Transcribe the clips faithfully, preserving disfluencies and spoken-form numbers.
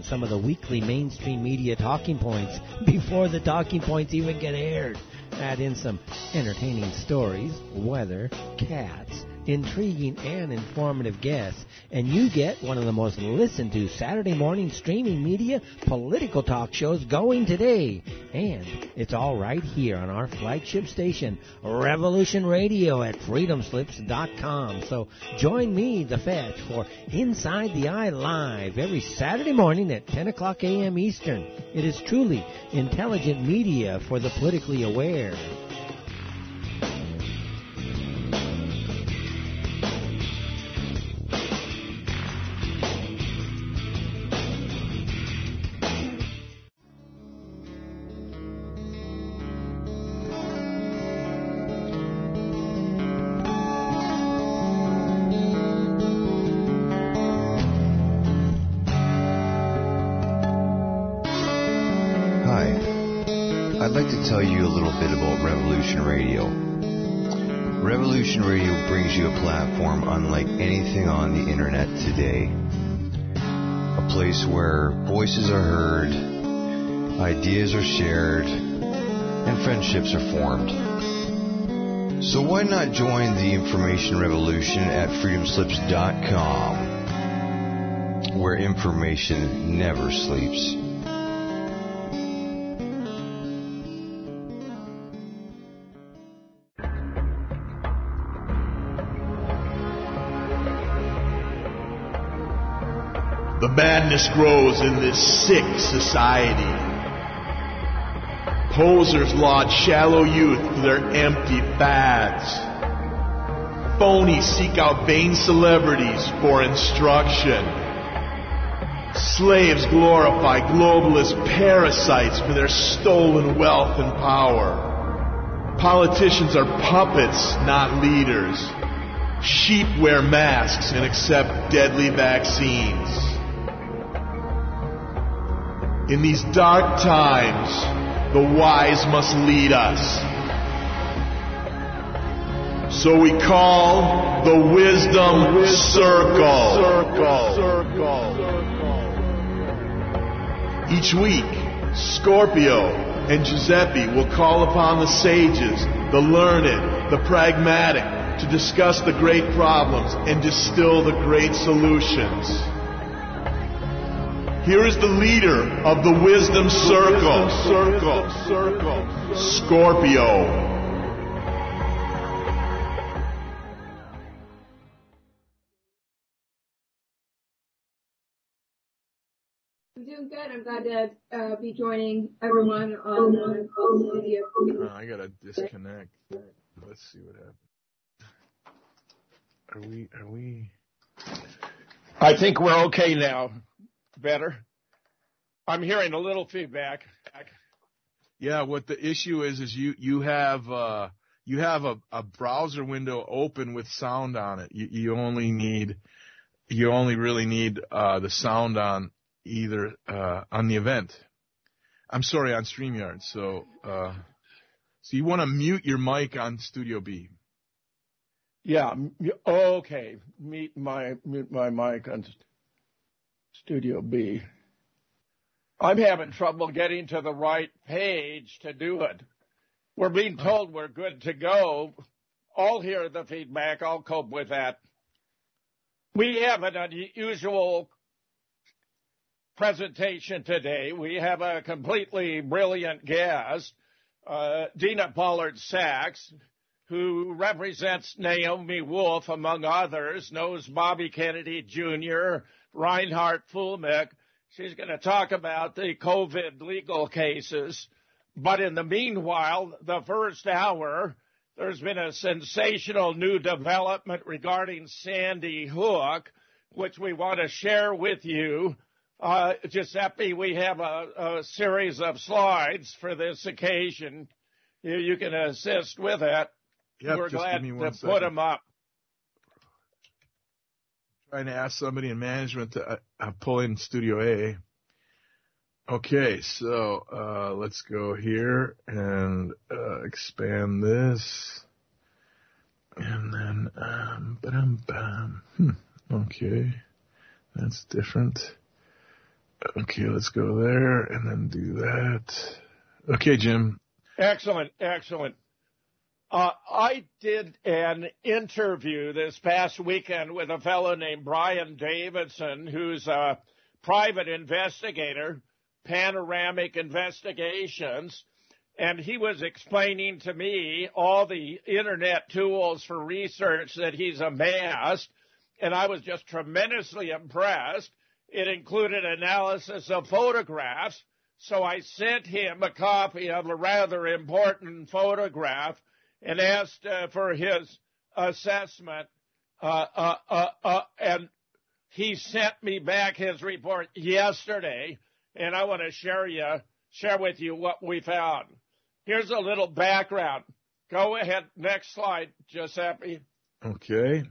some of the weekly mainstream media talking points before the talking points even get aired. Add in some entertaining stories, weather, cats, intriguing and informative guests, and you get one of the most listened to Saturday morning streaming media political talk shows going today. And it's all right here on our flagship station, Revolution Radio at freedom slips dot com. So join me, The Fetch, for Inside the Eye Live every Saturday morning at ten o'clock a.m. Eastern. It is truly intelligent media for the politically aware. Tell you a little bit about Revolution Radio. Revolution Radio brings you a platform unlike anything on the internet today. A place where voices are heard, ideas are shared, and friendships are formed. So why not join the information revolution at freedom slips dot com, where information never sleeps. The madness grows in this sick society. Posers laud shallow youth for their empty fads. Phonies seek out vain celebrities for instruction. Slaves glorify globalist parasites for their stolen wealth and power. Politicians are puppets, not leaders. Sheep wear masks and accept deadly vaccines. In these dark times, the wise must lead us. So we call the Wisdom, wisdom Circle. Circle. Circle. Each week, Scorpio and Giuseppe will call upon the sages, the learned, the pragmatic, to discuss the great problems and distill the great solutions. Here is the leader of the Wisdom Circle, Circle, Circle, Scorpio. I'm doing good. I'm glad to uh, be joining everyone on the media. Uh, I gotta disconnect. Let's see what happens. Are we? Are we? I think we're okay now. Better. I'm hearing a little feedback. Yeah, what the issue is is you you have uh, you have a, a browser window open with sound on it. You, you only need you only really need uh, the sound on either uh, on the event. I'm sorry, on StreamYard. So uh, so you want to mute your mic on Studio B. Yeah. Okay. Mute my mute my mic on Studio B. I'm having trouble getting to the right page to do it. We're being told we're good to go. I'll hear the feedback. I'll cope with that. We have an unusual presentation today. We have a completely brilliant guest, uh, Dina Pollard-Sachs, who represents Naomi Wolf, among others, knows Bobby Kennedy Junior, Reinhard Fulmick. She's going to talk about the COVID legal cases. But in the meanwhile, the first hour, there's been a sensational new development regarding Sandy Hook, which we want to share with you. Uh, Giuseppe, we have a, a series of slides for this occasion. You, you can assist with it. Yep, We're just glad give me to one put second. them up. Trying to ask somebody in management to uh, pull in Studio A. Okay, so uh, let's go here and uh, expand this. And then, um, ba-dum, bam. Hmm, okay, that's different. Okay, let's go there and then do that. Okay, Jim. Excellent, excellent. Uh, I did an interview this past weekend with a fellow named Brian Davidson, who's a private investigator, Panoramic Investigations, and he was explaining to me all the internet tools for research that he's amassed, and I was just tremendously impressed. It included analysis of photographs, so I sent him a copy of a rather important photograph and asked uh, for his assessment, uh, uh, uh, uh, and he sent me back his report yesterday, and I want to share you share with you what we found. Here's a little background. Go ahead, next slide, Giuseppe. Okay.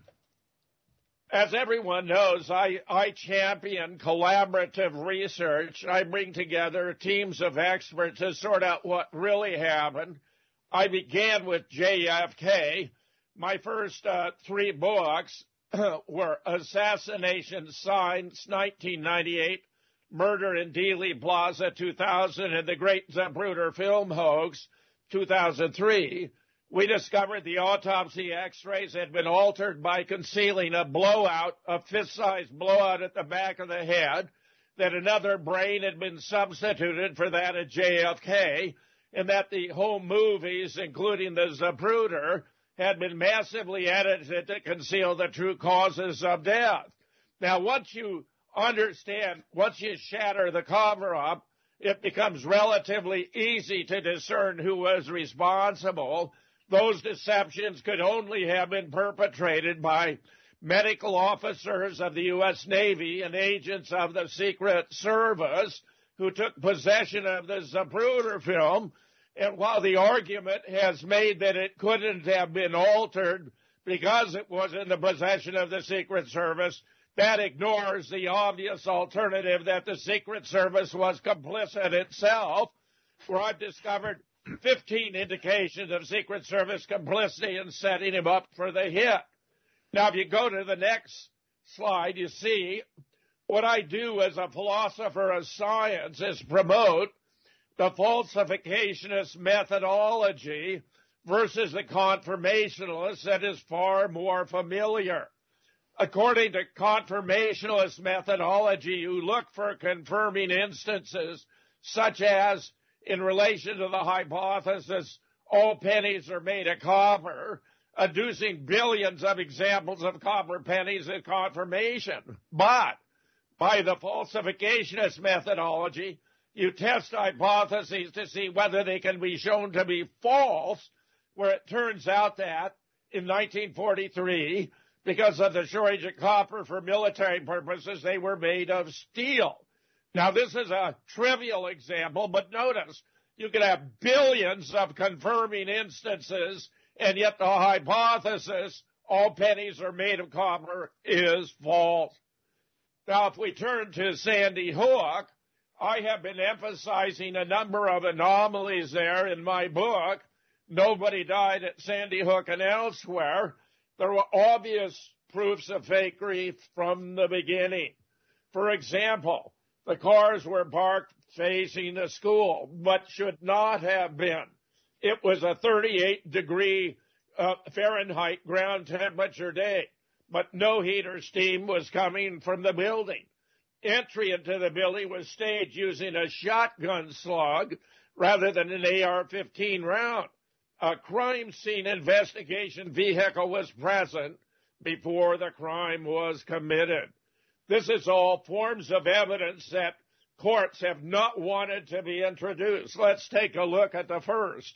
As everyone knows, I, I champion collaborative research. I bring together teams of experts to sort out what really happened. I began with J F K. My first uh, three books were Assassination Signs, nineteen ninety-eight, Murder in Dealey Plaza, two thousand, and The Great Zapruder Film Hoax, two thousand three. We discovered the autopsy x-rays had been altered by concealing a blowout, a fist-sized blowout at the back of the head, that another brain had been substituted for that at J F K, and that the home movies, including the Zapruder, had been massively edited to conceal the true causes of death. Now, once you understand, once you shatter the cover-up, it becomes relatively easy to discern who was responsible. Those deceptions could only have been perpetrated by medical officers of the U S Navy and agents of the Secret Service who took possession of the Zapruder film. And while the argument has made that it couldn't have been altered because it was in the possession of the Secret Service, that ignores the obvious alternative that the Secret Service was complicit itself, where I've discovered fifteen indications of Secret Service complicity in setting him up for the hit. Now, if you go to the next slide, you see what I do as a philosopher of science is promote the falsificationist methodology versus the confirmationalist that is far more familiar. According to confirmationalist methodology, you look for confirming instances, such as in relation to the hypothesis, all pennies are made of copper, adducing billions of examples of copper pennies as confirmation. But by the falsificationist methodology, you test hypotheses to see whether they can be shown to be false, where it turns out that in nineteen forty-three, because of the shortage of copper for military purposes, they were made of steel. Now, this is a trivial example, but notice you can have billions of confirming instances, and yet the hypothesis, all pennies are made of copper, is false. Now, if we turn to Sandy Hook, I have been emphasizing a number of anomalies there in my book. Nobody died at Sandy Hook and elsewhere. There were obvious proofs of fakery from the beginning. For example, the cars were parked facing the school, but should not have been. It was a thirty-eight degree uh, Fahrenheit ground temperature day, but no heat or steam was coming from the building. Entry into the building was staged using a shotgun slug rather than an A R fifteen round. A crime scene investigation vehicle was present before the crime was committed. This is all forms of evidence that courts have not wanted to be introduced. Let's take a look at the first.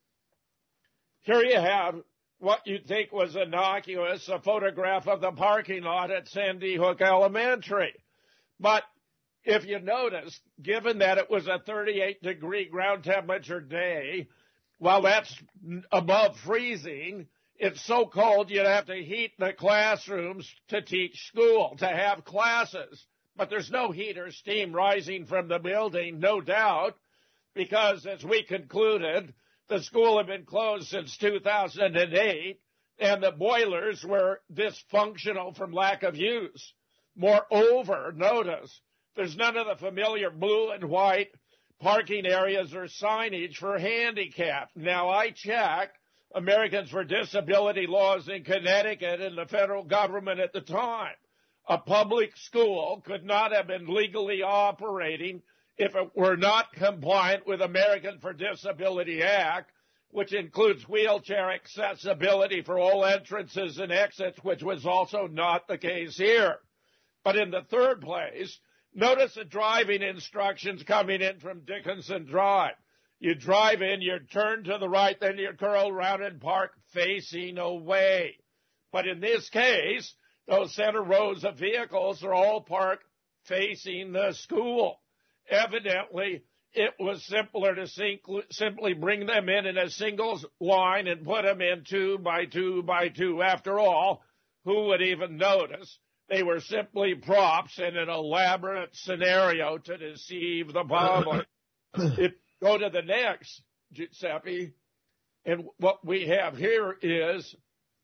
Here you have what you'd think was innocuous, a photograph of the parking lot at Sandy Hook Elementary. But if you notice, given that it was a thirty-eight degree ground temperature day, while that's above freezing, it's so cold you'd have to heat the classrooms to teach school, to have classes. But there's no heat or steam rising from the building, no doubt, because as we concluded, the school had been closed since two thousand eight, and the boilers were dysfunctional from lack of use. Moreover, notice, There's none of the familiar blue and white parking areas or signage for handicap. Now, I checked Americans for Disability laws in Connecticut and the federal government at the time. A public school could not have been legally operating if it were not compliant with Americans for Disability Act, which includes wheelchair accessibility for all entrances and exits, which was also not the case here. But in the third place, notice the driving instructions coming in from Dickinson Drive. You drive in, you turn to the right, then you curl around and park facing away. But in this case, those center rows of vehicles are all parked facing the school. Evidently, it was simpler to simply bring them in in a single line and put them in two by two by two. After all, who would even notice? They were simply props in an elaborate scenario to deceive the public. If go to the next, Giuseppe, and what we have here is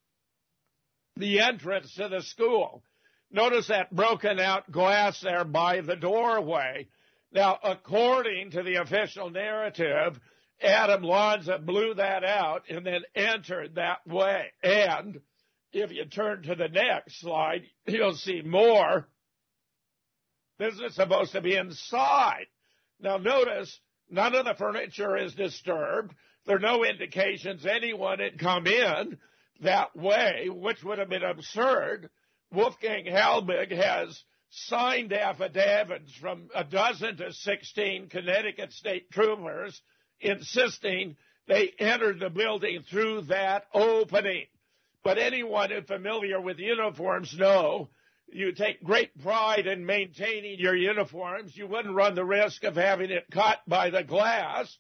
the entrance to the school. Notice that broken out glass there by the doorway. Now, according to the official narrative, Adam Lanza blew that out and then entered that way. And if you turn to the next slide, you'll see more. This is supposed to be inside. Now, notice none of the furniture is disturbed. There are no indications anyone had come in that way, which would have been absurd. Wolfgang Halbig has signed affidavits from a dozen to sixteen Connecticut state troopers insisting they entered the building through that opening. But anyone who's familiar with uniforms know you take great pride in maintaining your uniforms. You wouldn't run the risk of having it cut by the glass.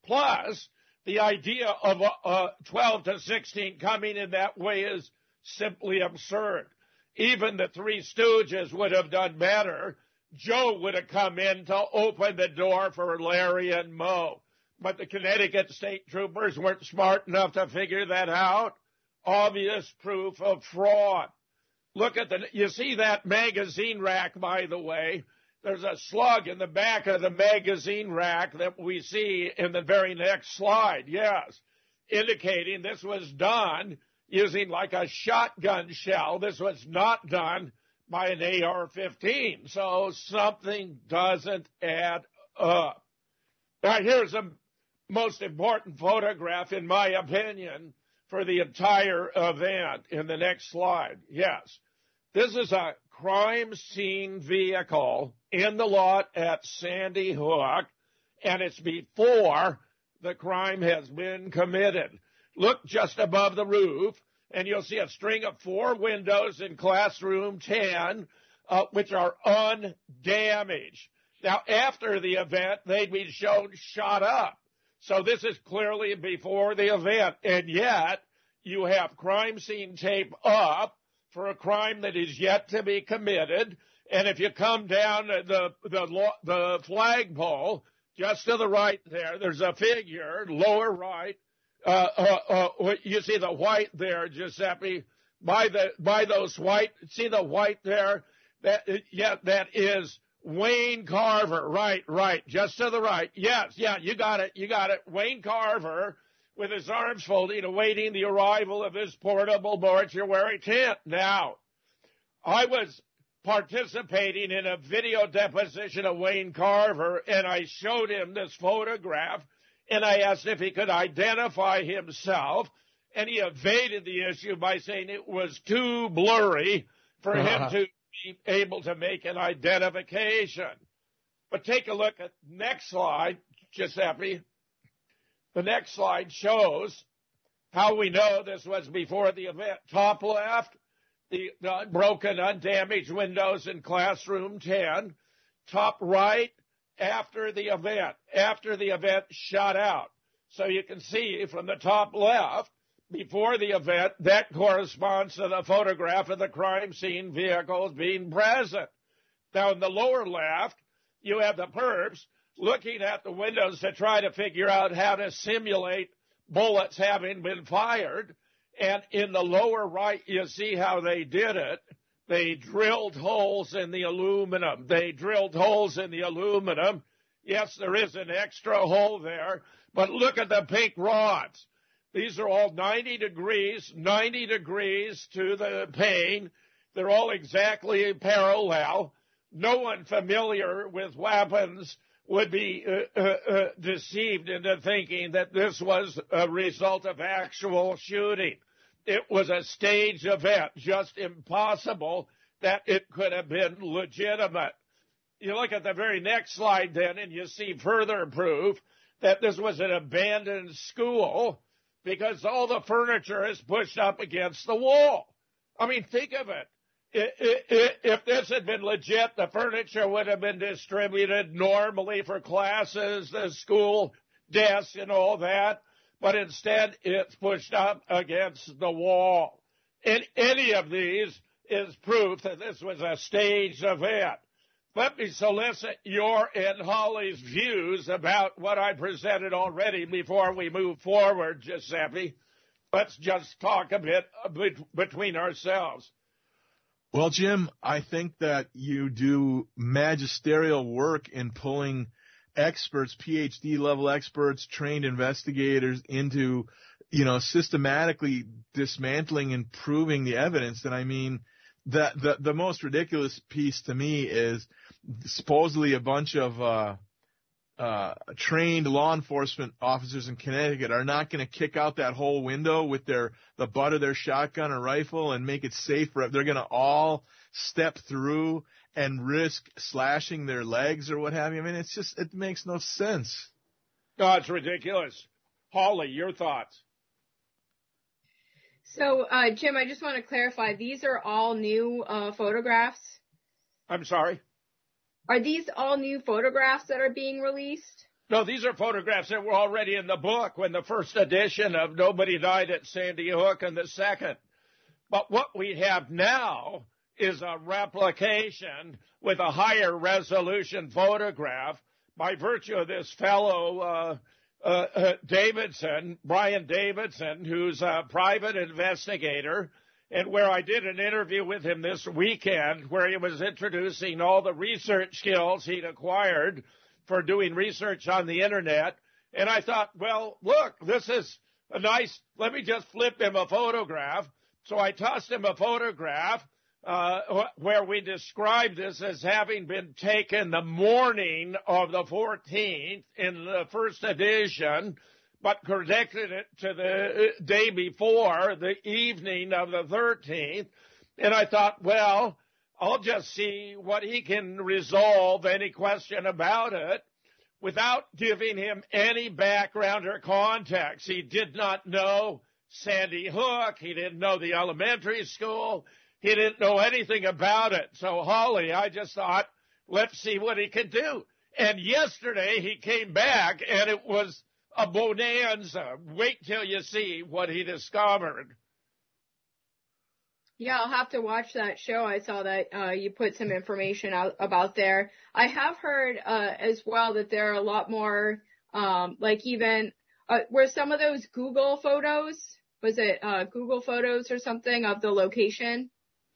Plus, the idea of uh, twelve to sixteen coming in that way is simply absurd. Even the Three Stooges would have done better. Joe would have come in to open the door for Larry and Moe. But the Connecticut state troopers weren't smart enough to figure that out. Obvious proof of fraud. Look at the, you see that magazine rack, by the way. There's a slug in the back of the magazine rack that we see in the very next slide. Yes, indicating this was done using like a shotgun shell. This was not done by an A R fifteen. So something doesn't add up. Now here's the most important photograph, in my opinion, for the entire event in the next slide. Yes, this is a crime scene vehicle in the lot at Sandy Hook, and it's before the crime has been committed. Look just above the roof, and you'll see a string of four windows in classroom ten, uh, which are undamaged. Now, after the event, they'd be shown shot up. So this is clearly before the event, and yet you have crime scene tape up for a crime that is yet to be committed. And if you come down the the the flagpole, just to the right there, there's a figure, lower right. Uh, uh, uh, you see the white there, Giuseppe, by the by those white. See the white there? That yeah, that is Wayne Carver. Right, right, just to the right. Yes, yeah, you got it, you got it. Wayne Carver, with his arms folded, awaiting the arrival of his portable mortuary tent. Now, I was participating in a video deposition of Wayne Carver, and I showed him this photograph, and I asked if he could identify himself, and he evaded the issue by saying it was too blurry for him to be able to make an identification. But take a look at the next slide, Giuseppe. The next slide shows how we know this was before the event. Top left, the, the broken, undamaged windows in classroom ten. Top right, after the event. After the event shot out. So you can see from the top left, before the event, that corresponds to the photograph of the crime scene vehicles being present. Now in the lower left, you have the perps looking at the windows to try to figure out how to simulate bullets having been fired. And in the lower right, you see how they did it They drilled holes in the aluminum. They drilled holes in the aluminum. Yes, there is an extra hole there, but look at the pink rods. These are all ninety degrees, ninety degrees to the pane. They're all exactly parallel. No one familiar with weapons would be uh, uh, uh, deceived into thinking that this was a result of actual shooting. It was a staged event, just impossible that it could have been legitimate. You look at the very next slide then, and you see further proof that this was an abandoned school because all the furniture is pushed up against the wall. I mean, think of it. If this had been legit, the furniture would have been distributed normally for classes, the school desks and all that, but instead it's pushed up against the wall. And any of these is proof that this was a staged event. Let me solicit your and Holly's views about what I presented already before we move forward, Giuseppe. Let's just talk a bit between ourselves. Well, Jim, I think that you do magisterial work in pulling experts, P H D level experts, trained investigators into, you know, systematically dismantling and proving the evidence. And I mean, the, the, the most ridiculous piece to me is supposedly a bunch of, uh, uh, trained law enforcement officers in Connecticut are not going to kick out that whole window with their, the butt of their shotgun or rifle and make it safe for, they're going to all step through and risk slashing their legs or what have you. I mean, it's just, it makes no sense. No, it's ridiculous. Holly, your thoughts? So, uh, Jim, I just want to clarify, these are all new uh, photographs? I'm sorry? Are these all new photographs that are being released? No, these are photographs that were already in the book when the first edition of Nobody Died at Sandy Hook and the second. But what we have now is a replication with a higher resolution photograph by virtue of this fellow, uh, uh, uh, Davidson, Brian Davidson, who's a private investigator, and where I did an interview with him this weekend where he was introducing all the research skills he'd acquired for doing research on the internet. And I thought, well, look, this is a nice, let me just flip him a photograph. So I tossed him a photograph uh, where we described this as having been taken the morning of the fourteenth in the first edition, but connected it to the day before, the evening of the thirteenth. And I thought, well, I'll just see what he can resolve any question about it without giving him any background or context. He did not know Sandy Hook. He didn't know the elementary school. He didn't know anything about it. So, Holly, I just thought, let's see what he can do. And yesterday he came back, and it was a bonanza. Wait till you see what he discovered. Yeah, I'll have to watch that show. I saw that uh, you put some information out about there. I have heard uh, as well that there are a lot more, um, like even, uh, were some of those Google photos, was it uh, Google Photos or something of the location?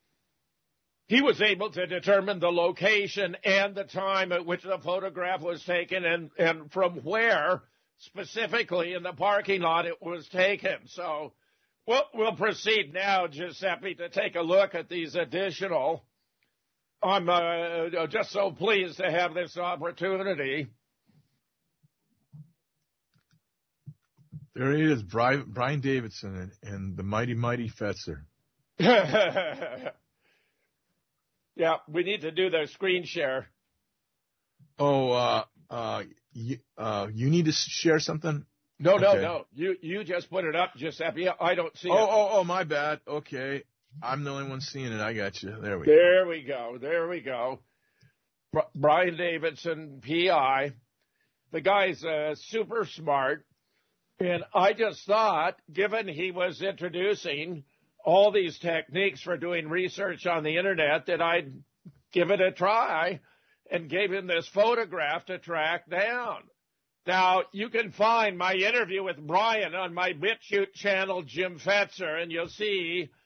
He was able to determine the location and the time at which the photograph was taken and, and from where specifically in the parking lot it was taken. So we'll, we'll proceed now, Giuseppe, to take a look at these additional. I'm uh, just so pleased to have this opportunity. There he is, Brian, Brian Davidson and, and the mighty, mighty Fetzer. Yeah, we need to do the screen share. Oh, uh, uh, you, uh, you need to share something? No, no, okay. no. You you just put it up, Giuseppe. I don't see oh, it. Oh, oh, oh, my bad. Okay. I'm the only one seeing it. I got you. There we go. There we go. There we go. Br- Brian Davidson, P I. The guy's uh, super smart. And I just thought, given he was introducing all these techniques for doing research on the internet, that I'd give it a try and gave him this photograph to track down. Now, you can find my interview with Brian on my BitChute channel, Jim Fetzer, and you'll see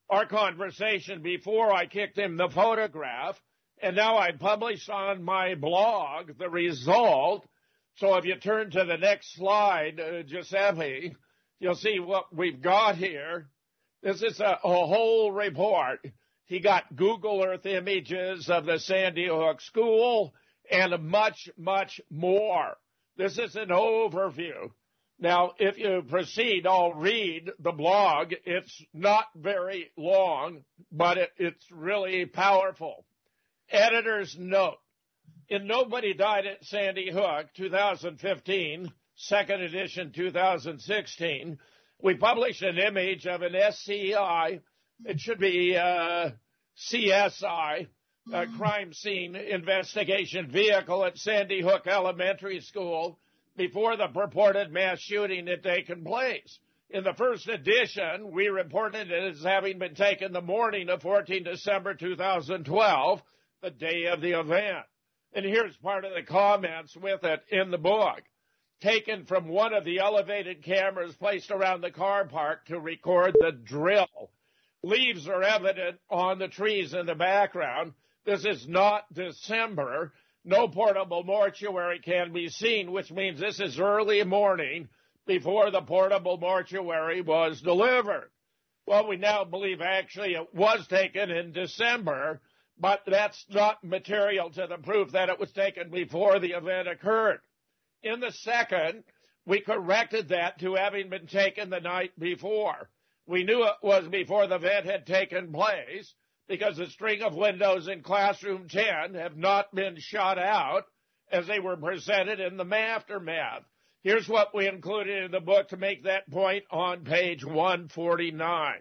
our conversation before I kicked him the photograph, and now I publish on my blog the result. So if you turn to the next slide, uh, Giuseppe, you'll see what we've got here. This is a, a whole report. He got Google Earth images of the Sandy Hook School and much, much more. This is an overview. Now, if you proceed, I'll read the blog. It's not very long, but it, it's really powerful. Editor's note. In Nobody Died at Sandy Hook, two thousand fifteen, second edition, two thousand sixteen, we published an image of an S C I, it should be uh, C S I, a crime scene investigation vehicle at Sandy Hook Elementary School before the purported mass shooting had taken place. In the first edition, we reported it as having been taken the morning of the fourteenth of December two thousand twelve, the day of the event. And here's part of the comments with it in the book. Taken from one of the elevated cameras placed around the car park to record the drill. Leaves are evident on the trees in the background. This is not December. No portable mortuary can be seen, which means this is early morning before the portable mortuary was delivered. Well, we now believe actually it was taken in December, but that's not material to the proof that it was taken before the event occurred. In the second, we corrected that to having been taken the night before. We knew it was before the event had taken place because the string of windows in classroom ten have not been shot out as they were presented in the aftermath. Here's what we included in the book to make that point on page one forty-nine.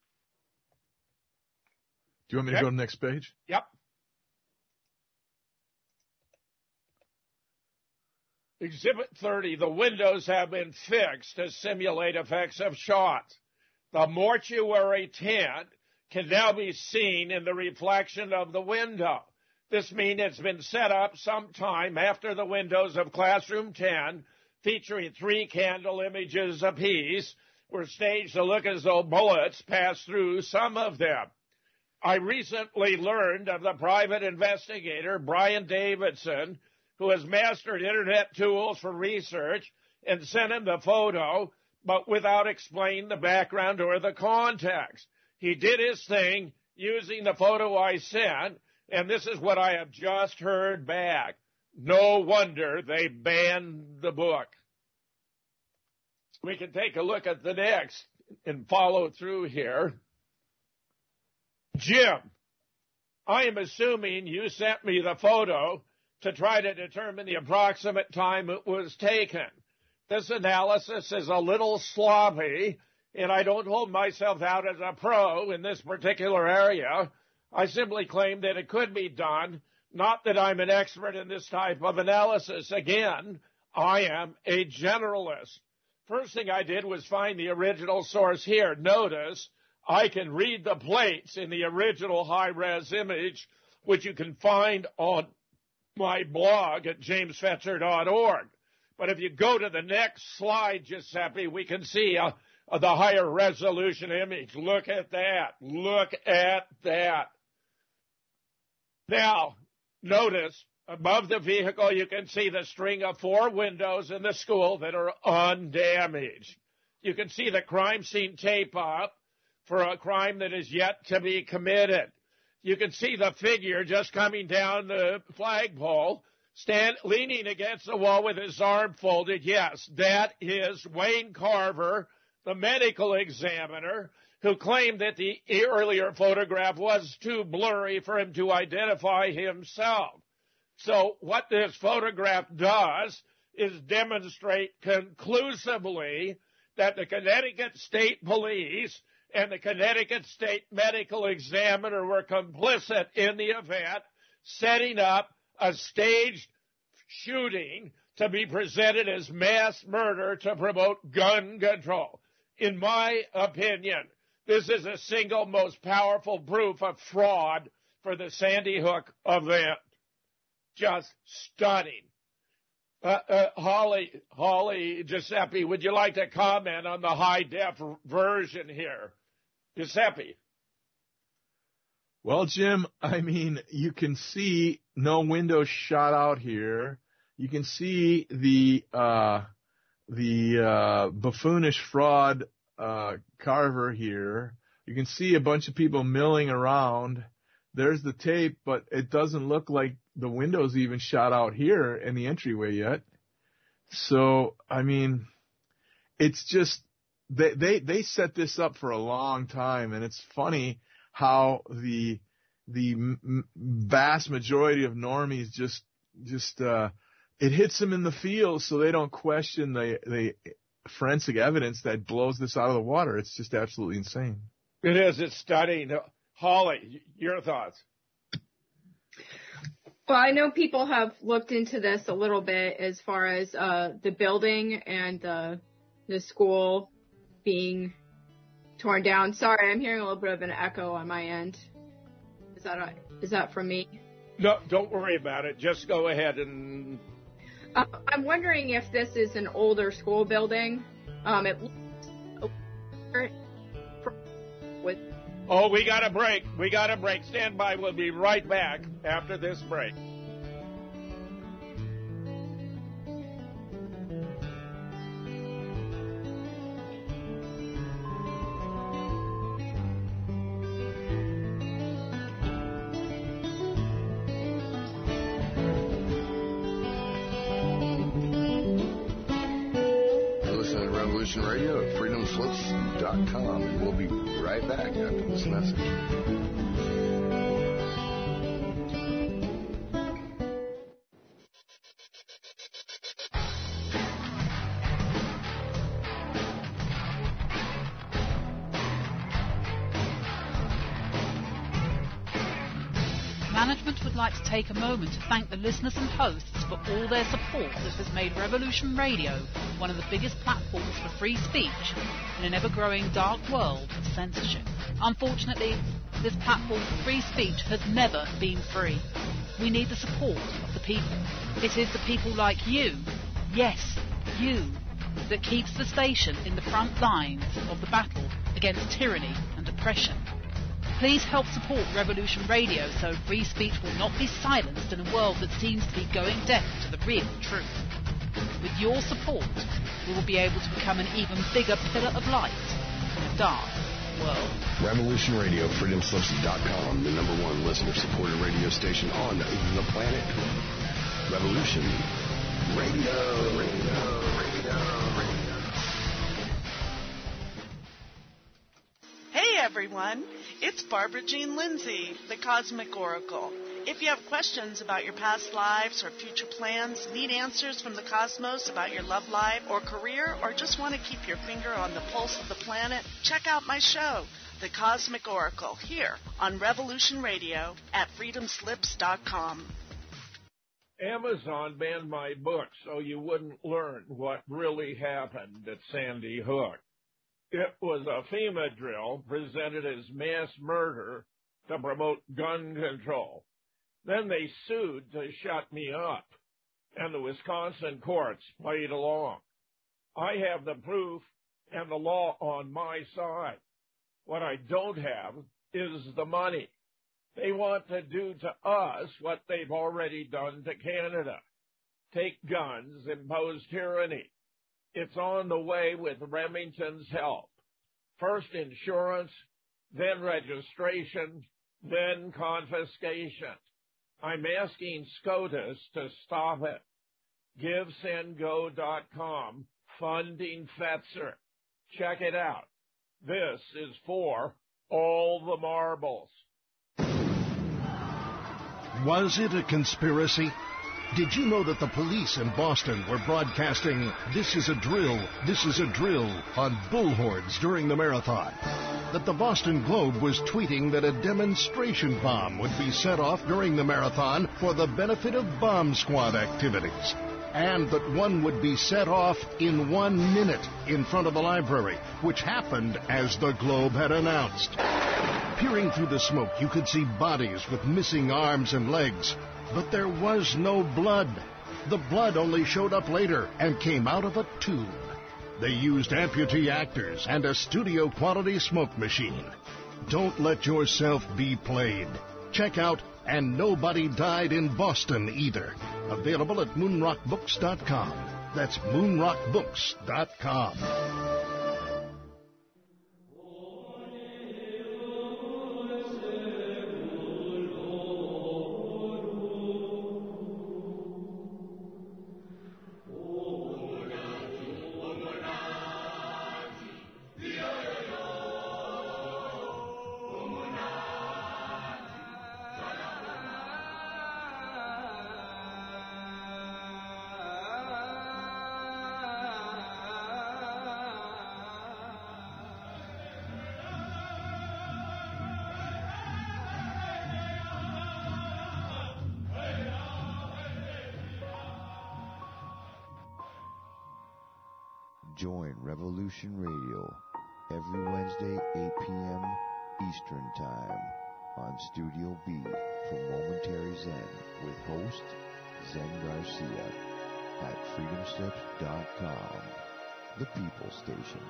Do you want me to go to the next page? Yep. Exhibit thirty, the windows have been fixed to simulate effects of shots. The mortuary tent can now be seen in the reflection of the window. This means it's been set up sometime after the windows of classroom ten, featuring three candle images apiece, were staged to look as though bullets passed through some of them. I recently learned of the private investigator, Brian Davidson, who has mastered Internet tools for research, and sent him the photo, but without explaining the background or the context. He did his thing using the photo I sent, and this is what I have just heard back. No wonder they banned the book. We can take a look at the next and follow through here. Jim, I am assuming you sent me the photo to try to determine the approximate time it was taken. This analysis is a little sloppy, and I don't hold myself out as a pro in this particular area. I simply claim that it could be done, not that I'm an expert in this type of analysis. Again, I am a generalist. First thing I did was find the original source here. Notice I can read the plates in the original high-res image, which you can find on my blog at james fetzer dot org. But if you go to the next slide, Giuseppe, we can see uh, uh, the higher resolution image. Look at that. Look at that. Now, notice above the vehicle, you can see the string of four windows in the school that are undamaged. You can see the crime scene tape up for a crime that is yet to be committed. You can see the figure just coming down the flagpole, stand, leaning against the wall with his arm folded. Yes, that is Wayne Carver, the medical examiner, who claimed that the earlier photograph was too blurry for him to identify himself. So what this photograph does is demonstrate conclusively that the Connecticut State Police and the Connecticut State Medical Examiner were complicit in the event, setting up a staged shooting to be presented as mass murder to promote gun control. In my opinion, this is the single most powerful proof of fraud for the Sandy Hook event. Just stunning. Uh, uh, Holly, Holly, Giuseppe, would you like to comment on the high-def version here? Giuseppe. Well, Jim, I mean, you can see no windows shot out here. You can see the uh, the uh, buffoonish fraud uh, Carver here. You can see a bunch of people milling around. There's the tape, but it doesn't look like the windows even shot out here in the entryway yet. So, I mean, it's just they they they set this up for a long time, and it's funny how the the m- vast majority of normies just just uh, it hits them in the feels, so they don't question the the forensic evidence that blows this out of the water. It's just absolutely insane. It is. It's stunning. Holly, your thoughts? Well, I know people have looked into this a little bit as far as uh, the building and the the school being torn down. Sorry, I'm hearing a little bit of an echo on my end. Is that a, is that from me? No, don't worry about it. Just go ahead and. Uh, I'm wondering if this is an older school building. Um, it looks with. Oh, we got a break. We got a break. Stand by. We'll be right back after this break. Radio at freedom slips dot com, and we'll be right back after this message. Management would like to take a moment to thank the listeners and hosts for all their support that has made Revolution Radio one of the biggest platforms for free speech in an ever-growing dark world of censorship. Unfortunately, this platform for free speech has never been free. We need the support of the people. It is the people like you, yes, you, that keeps the station in the front lines of the battle against tyranny and oppression. Please help support Revolution Radio so free speech will not be silenced in a world that seems to be going deaf to the real truth. With your support, we will be able to become an even bigger pillar of light in a dark world. Revolution Radio, freedom slips dot com, the number one listener-supported radio station on the planet. Revolution Radio, Radio, Radio, Radio. Hey everyone, it's Barbara Jean Lindsay, the Cosmic Oracle. If you have questions about your past lives or future plans, need answers from the cosmos about your love life or career, or just want to keep your finger on the pulse of the planet, check out my show, The Cosmic Oracle, here on Revolution Radio at freedom slips dot com. Amazon banned my book so you wouldn't learn what really happened at Sandy Hook. It was a FEMA drill presented as mass murder to promote gun control. Then they sued to shut me up, and the Wisconsin courts played along. I have the proof and the law on my side. What I don't have is the money. They want to do to us what they've already done to Canada. Take guns, impose tyranny. It's on the way with Remington's help. First insurance, then registration, then confiscation. I'm asking SCOTUS to stop it. Give Send Go dot com, funding Fetzer. Check it out. This is for all the marbles. Was it a conspiracy? Did you know that the police in Boston were broadcasting, "This is a drill, this is a drill," on bullhorns during the marathon? That the Boston Globe was tweeting that a demonstration bomb would be set off during the marathon for the benefit of bomb squad activities? And that one would be set off in one minute in front of the library, which happened as the Globe had announced. Peering through the smoke, you could see bodies with missing arms and legs. But there was no blood. The blood only showed up later and came out of a tube. They used amputee actors and a studio-quality smoke machine. Don't let yourself be played. Check out And Nobody Died in Boston Either. Available at moonrock books dot com. That's moonrock books dot com. Join Revolution Radio every Wednesday, eight p.m. Eastern Time on Studio B for Momentary Zen with host Zen Garcia at freedom slips dot com, the People Station.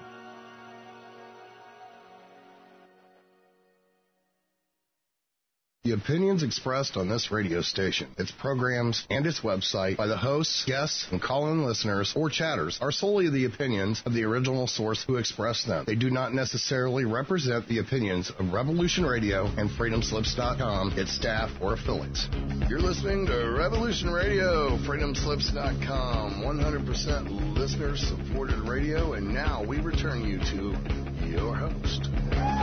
The opinions expressed on this radio station, its programs, and its website by the hosts, guests, and call-in listeners or chatters are solely the opinions of the original source who expressed them. They do not necessarily represent the opinions of Revolution Radio and freedom slips dot com, its staff, or affiliates. You're listening to Revolution Radio, freedom slips dot com, one hundred percent listener-supported radio, and now we return you to your host.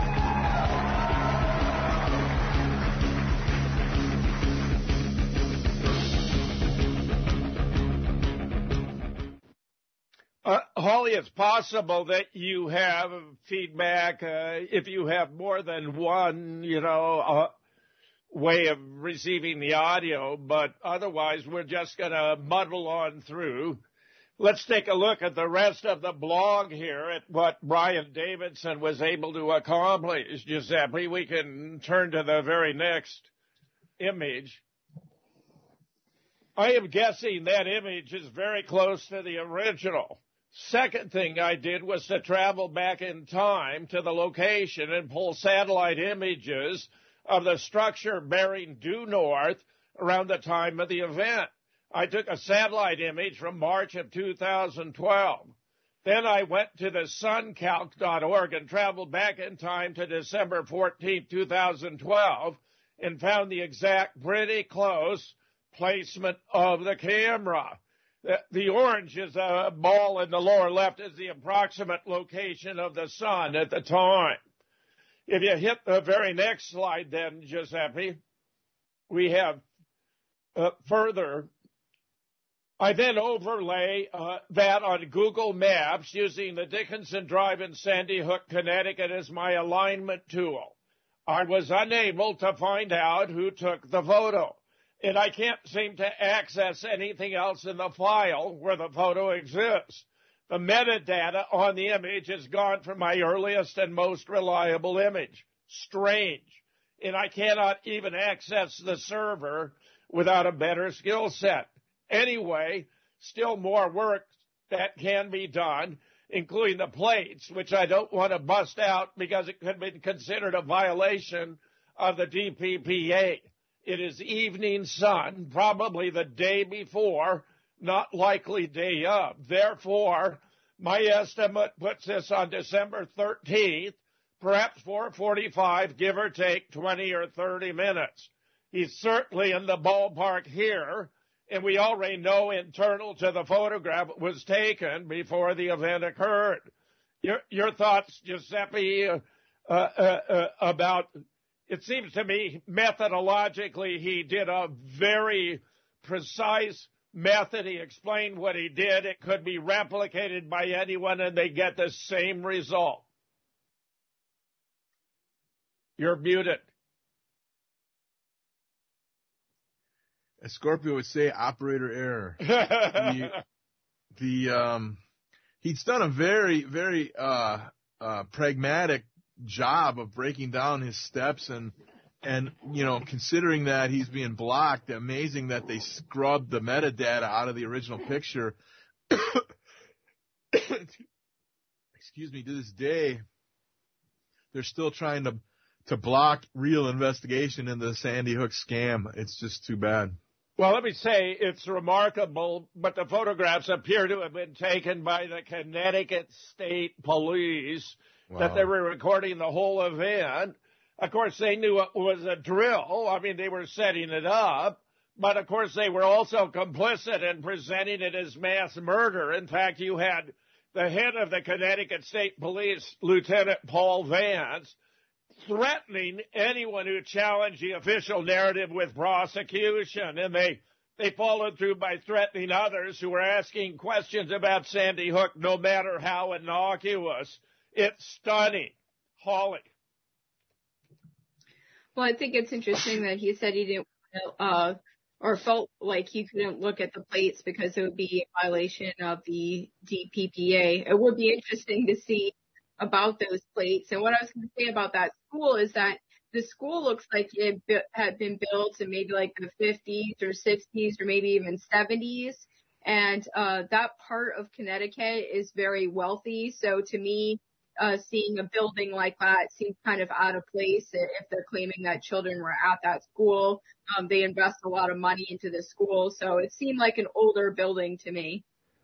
Uh, Holly, it's possible that you have feedback uh, if you have more than one, you know, uh, way of receiving the audio, but otherwise we're just going to muddle on through. Let's take a look at the rest of the blog here at what Brian Davidson was able to accomplish. Giuseppe, we can turn to the very next image. I am guessing that image is very close to the original. Second thing I did was to travel back in time to the location and pull satellite images of the structure bearing due north around the time of the event. I took a satellite image from March of two thousand twelve. Then I went to the sun calc dot org and traveled back in time to December fourteenth, two thousand twelve, and found the exact pretty close placement of the camera. The orange is a ball in the lower left is the approximate location of the sun at the time. If you hit the very next slide then, Giuseppe, we have uh, further. I then overlay uh, that on Google Maps using the Dickinson Drive in Sandy Hook, Connecticut as my alignment tool. I was unable to find out who took the photo. And I can't seem to access anything else in the file where the photo exists. The metadata on the image is gone from my earliest and most reliable image. Strange. And I cannot even access the server without a better skill set. Anyway, still more work that can be done, including the plates, which I don't want to bust out because it could be considered a violation of the D P P A. It is evening sun, probably the day before, not likely day of. Therefore, my estimate puts this on December thirteenth, perhaps four forty-five, give or take twenty or thirty minutes. He's certainly in the ballpark here, and we already know internal to the photograph it was taken before the event occurred. Your, your thoughts, Giuseppe, uh, uh, uh, about... It seems to me, methodologically, he did a very precise method. He explained what he did. It could be replicated by anyone, and they get the same result. You're muted. As Scorpio would say, operator error. the, the um, he's done a very, very uh, uh, pragmatic job of breaking down his steps, and and you know, considering that he's being blocked, amazing that they scrubbed the metadata out of the original picture. Excuse me. To this day, they're still trying to to block real investigation into the Sandy Hook scam. It's just too bad. Well, let me say it's remarkable, but the photographs appear to have been taken by the Connecticut State Police, wow. that they were recording the whole event. Of course, they knew it was a drill. I mean, they were setting it up. But, of course, they were also complicit in presenting it as mass murder. In fact, you had the head of the Connecticut State Police, Lieutenant Paul Vance, threatening anyone who challenged the official narrative with prosecution. And they, they followed through by threatening others who were asking questions about Sandy Hook, no matter how innocuous. It's stunning. Holly. Well, I think it's interesting that he said he didn't, uh, or felt like he couldn't look at the plates because it would be a violation of the D P P A. It would be interesting to see about those plates. And what I was going to say about that school is that the school looks like it had been built in maybe like the fifties or sixties or maybe even seventies. And uh, that part of Connecticut is very wealthy. So to me, uh, seeing a building like that seems kind of out of place if they're claiming that children were at that school. Um, they invest a lot of money into the school. So it seemed like an older building to me.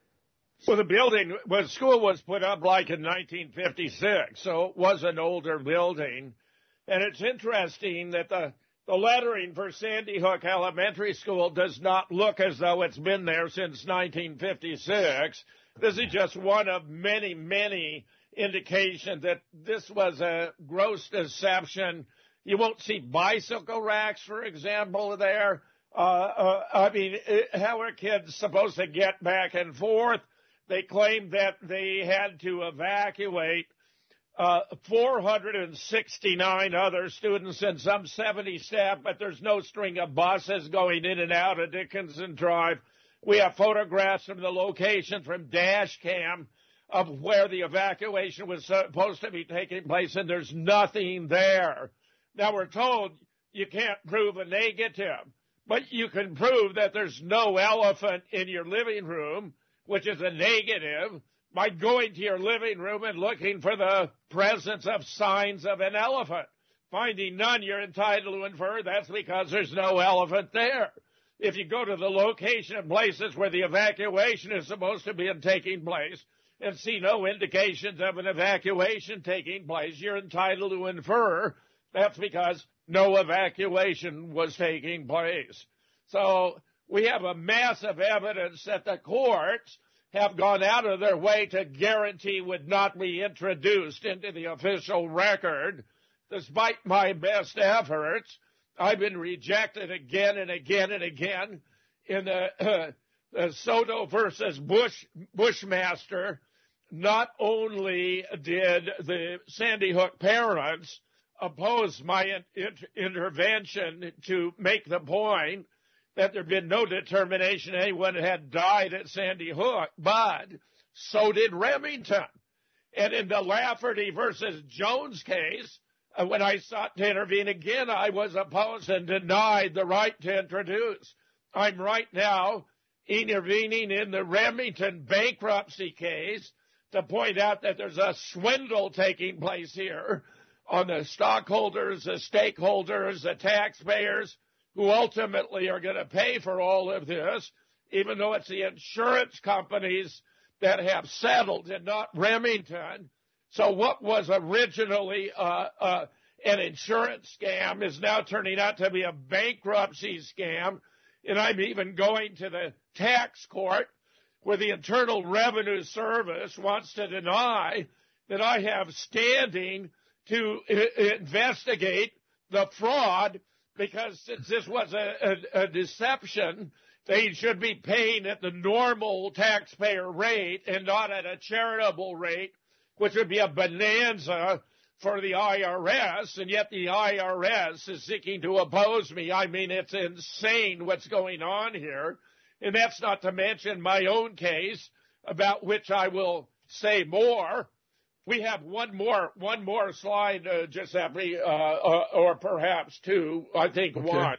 Well, the building, well, the school was put up like in nineteen fifty-six, so it was an older building. And it's interesting that the, the lettering for Sandy Hook Elementary School does not look as though it's been there since nineteen fifty-six. This is just one of many, many indications that this was a gross deception. You won't see bicycle racks, for example, there. Uh, uh, I mean, how are kids supposed to get back and forth? They claimed that they had to evacuate uh, four hundred sixty-nine other students and some seventy staff, but there's no string of buses going in and out of Dickinson Drive. We have photographs from the location from dash cam of where the evacuation was supposed to be taking place, and there's nothing there. Now, we're told you can't prove a negative, but you can prove that there's no elephant in your living room, which is a negative, by going to your living room and looking for the presence of signs of an elephant. Finding none, you're entitled to infer that's because there's no elephant there. If you go to the location of places where the evacuation is supposed to be taking place and see no indications of an evacuation taking place, you're entitled to infer that's because no evacuation was taking place. So we have a massive evidence that the courts have gone out of their way to guarantee would not be introduced into the official record. Despite my best efforts, I've been rejected again and again and again in the, uh, the Soto versus Bush Bushmaster. Not only did the Sandy Hook parents oppose my in, in, intervention to make the point that there had been no determination anyone had died at Sandy Hook, but so did Remington. And in the Lafferty versus Jones case, uh, when I sought to intervene again, I was opposed and denied the right to introduce. I'm right now intervening in the Remington bankruptcy case to point out that there's a swindle taking place here on the stockholders, the stakeholders, the taxpayers, who ultimately are going to pay for all of this, even though it's the insurance companies that have settled and not Remington. So what was originally uh, uh, an insurance scam is now turning out to be a bankruptcy scam. And I'm even going to the tax court where the Internal Revenue Service wants to deny that I have standing to I- investigate the fraud, because since this was a, a, a deception, they should be paying at the normal taxpayer rate and not at a charitable rate, which would be a bonanza for the I R S, and yet the I R S is seeking to oppose me. I mean, it's insane what's going on here. And that's not to mention my own case, about which I will say more. We have one more, one more slide, uh, Giuseppe, uh, uh, or perhaps two. I think okay. one.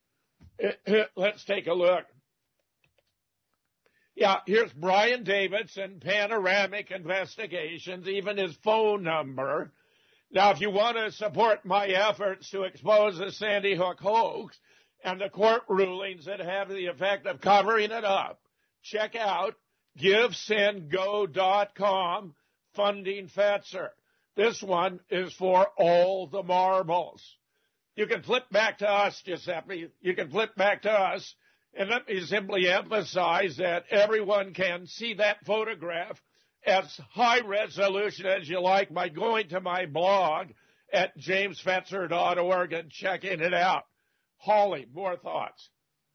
Let's take a look. Yeah, here's Brian Davidson, Panoramic Investigations, even his phone number. Now, if you want to support my efforts to expose the Sandy Hook hoax and the court rulings that have the effect of covering it up, check out give send go dot com funding Fetzer. This one is for all the marbles. You can flip back to us, Giuseppe. You can flip back to us. And let me simply emphasize that everyone can see that photograph as high resolution as you like by going to my blog at james fetzer dot org and checking it out. Holly, more thoughts?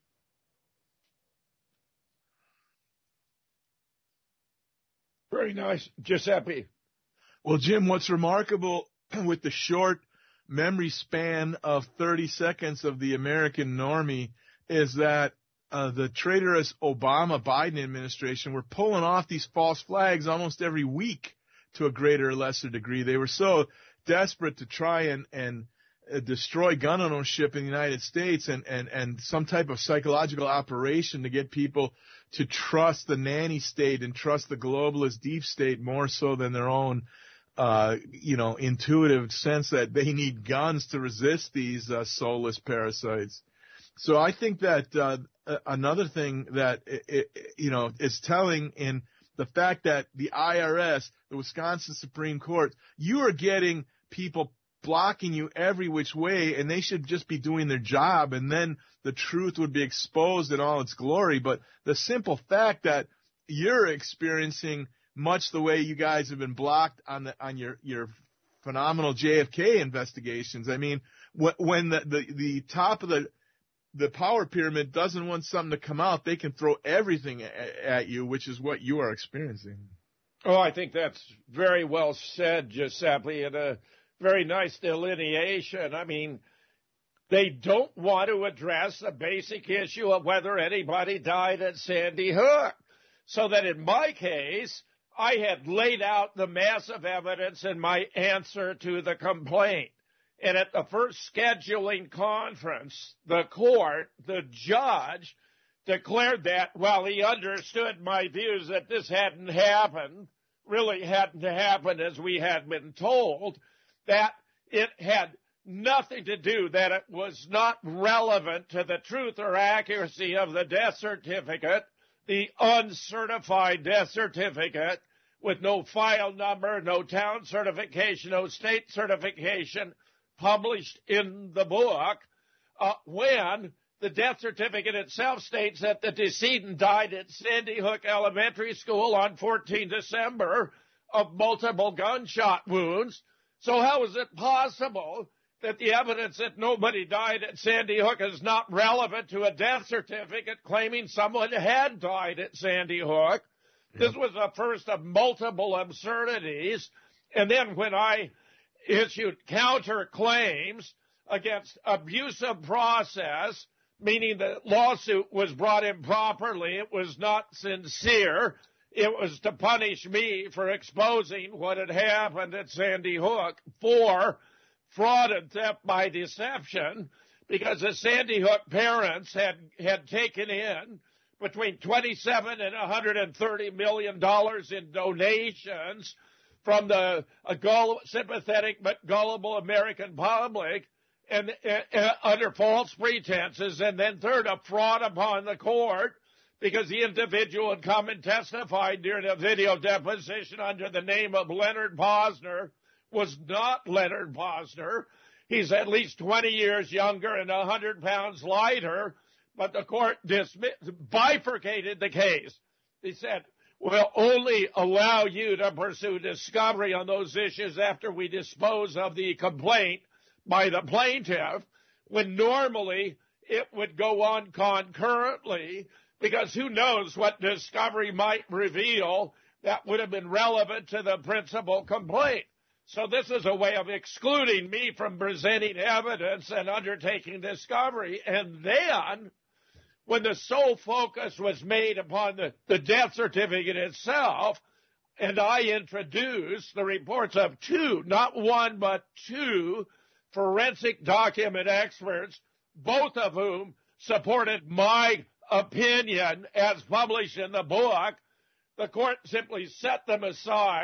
Very nice. Giuseppe. Well, Jim, what's remarkable with the short memory span of thirty seconds of the American normie is that uh, the traitorous Obama-Biden administration were pulling off these false flags almost every week to a greater or lesser degree. They were so desperate to try and, and uh, destroy gun ownership in the United States and, and, and some type of psychological operation to get people to trust the nanny state and trust the globalist deep state more so than their own Uh, you know, intuitive sense that they need guns to resist these uh, soulless parasites. So I think that uh, another thing that, it, it, you know, is telling in the fact that the I R S, the Wisconsin Supreme Court, you are getting people blocking you every which way, and they should just be doing their job, and then the truth would be exposed in all its glory. But the simple fact that you're experiencing much the way you guys have been blocked on the on your your phenomenal J F K investigations. I mean, wh- when the, the the top of the the power pyramid doesn't want something to come out, they can throw everything a- at you, which is what you are experiencing. Oh, I think that's very well said, Giuseppe, and a very nice delineation. I mean, they don't want to address the basic issue of whether anybody died at Sandy Hook. So that in my case, I had laid out the massive evidence in my answer to the complaint. And at the first scheduling conference, the court, the judge, declared that while he understood my views that this hadn't happened, really hadn't happened as we had been told, that it had nothing to do, that it was not relevant to the truth or accuracy of the death certificate, the uncertified death certificate with no file number, no town certification, no state certification, published in the book, uh, when the death certificate itself states that the decedent died at Sandy Hook Elementary School on the fourteenth of December of multiple gunshot wounds. So how is it possible that the evidence that nobody died at Sandy Hook is not relevant to a death certificate claiming someone had died at Sandy Hook? Yeah. This was the first of multiple absurdities. And then when I issued counterclaims against abusive process, meaning the lawsuit was brought improperly, it was not sincere, it was to punish me for exposing what had happened at Sandy Hook for fraud and theft by deception, because the Sandy Hook parents had, had taken in between twenty-seven and one hundred thirty million dollars in donations from the uh, gull, sympathetic but gullible American public, and uh, uh, under false pretenses, and then third, a fraud upon the court, because the individual had come and testified during a video deposition under the name of Leonard Posner, was not Leonard Posner. He's at least twenty years younger and one hundred pounds lighter, but the court dismissed, bifurcated the case. They said, we'll only allow you to pursue discovery on those issues after we dispose of the complaint by the plaintiff, when normally it would go on concurrently, because who knows what discovery might reveal that would have been relevant to the principal complaint. So this is a way of excluding me from presenting evidence and undertaking discovery. And then, when the sole focus was made upon the, the death certificate itself, and I introduced the reports of two, not one, but two forensic document experts, both of whom supported my opinion as published in the book, the court simply set them aside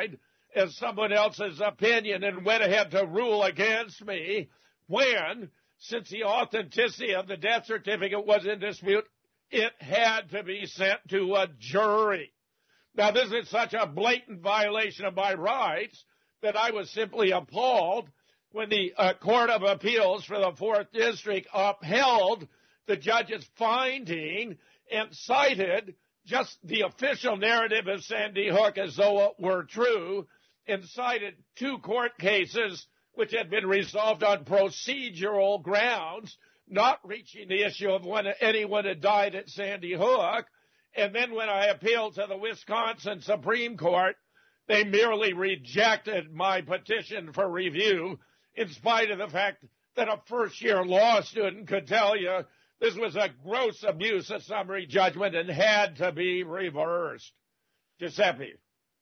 as someone else's opinion and went ahead to rule against me when, since the authenticity of the death certificate was in dispute, it had to be sent to a jury. Now, this is such a blatant violation of my rights that I was simply appalled when the uh, Court of Appeals for the fourth District upheld the judge's finding and cited just the official narrative of Sandy Hook as though it were true, and cited two court cases which had been resolved on procedural grounds, not reaching the issue of when anyone had died at Sandy Hook. And then when I appealed to the Wisconsin Supreme Court, they merely rejected my petition for review, in spite of the fact that a first-year law student could tell you this was a gross abuse of summary judgment and had to be reversed. Giuseppe.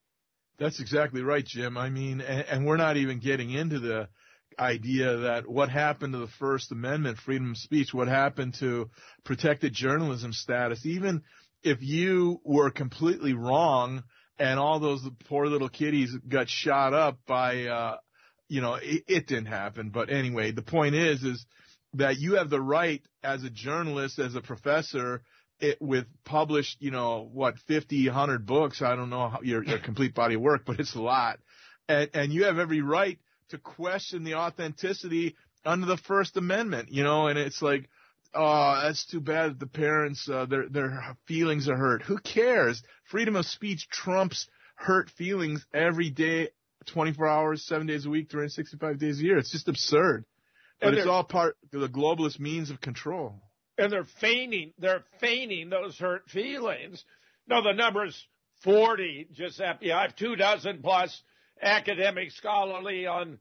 That's exactly right, Jim. I mean, and, and we're not even getting into the idea that what happened to the First Amendment, freedom of speech, what happened to protected journalism status, even if you were completely wrong and all those poor little kiddies got shot up by, uh, you know, it, it didn't happen. But anyway, the point is, is that you have the right as a journalist, as a professor, it, with published, you know, what, fifty, one hundred books. I don't know how your, your complete body of work, but it's a lot. And, and you have every right to question the authenticity under the First Amendment, you know, and it's like, oh, that's too bad that the parents, uh, their, their feelings are hurt. Who cares? Freedom of speech trumps hurt feelings every day, twenty-four hours, seven days a week, three hundred sixty-five days a year. It's just absurd. But it's all part of the globalist means of control. And they're feigning, they're feigning those hurt feelings. No, the number's forty, Giuseppe. I have two dozen plus academic scholarly on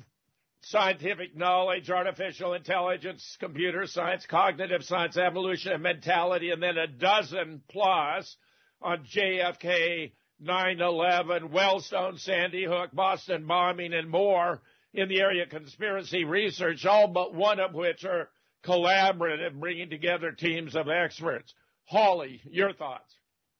scientific knowledge, artificial intelligence, computer science, cognitive science, evolution, and mentality, and then a dozen plus on J F K, nine eleven, Wellstone, Sandy Hook, Boston bombing, and more in the area of conspiracy research, all but one of which are collaborative, bringing together teams of experts. Hawley, your thoughts?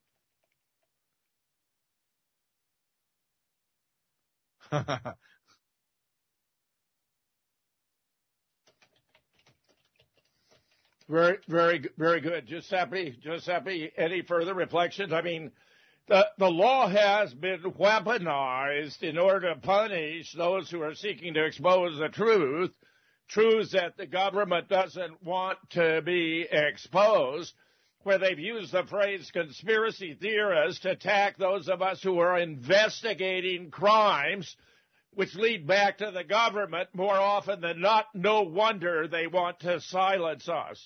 Very, very, very good. Giuseppe, Giuseppe, any further reflections? I mean, the, the law has been weaponized in order to punish those who are seeking to expose the truth, truths that the government doesn't want to be exposed, where they've used the phrase conspiracy theorists to attack those of us who are investigating crimes, which lead back to the government more often than not. No wonder they want to silence us.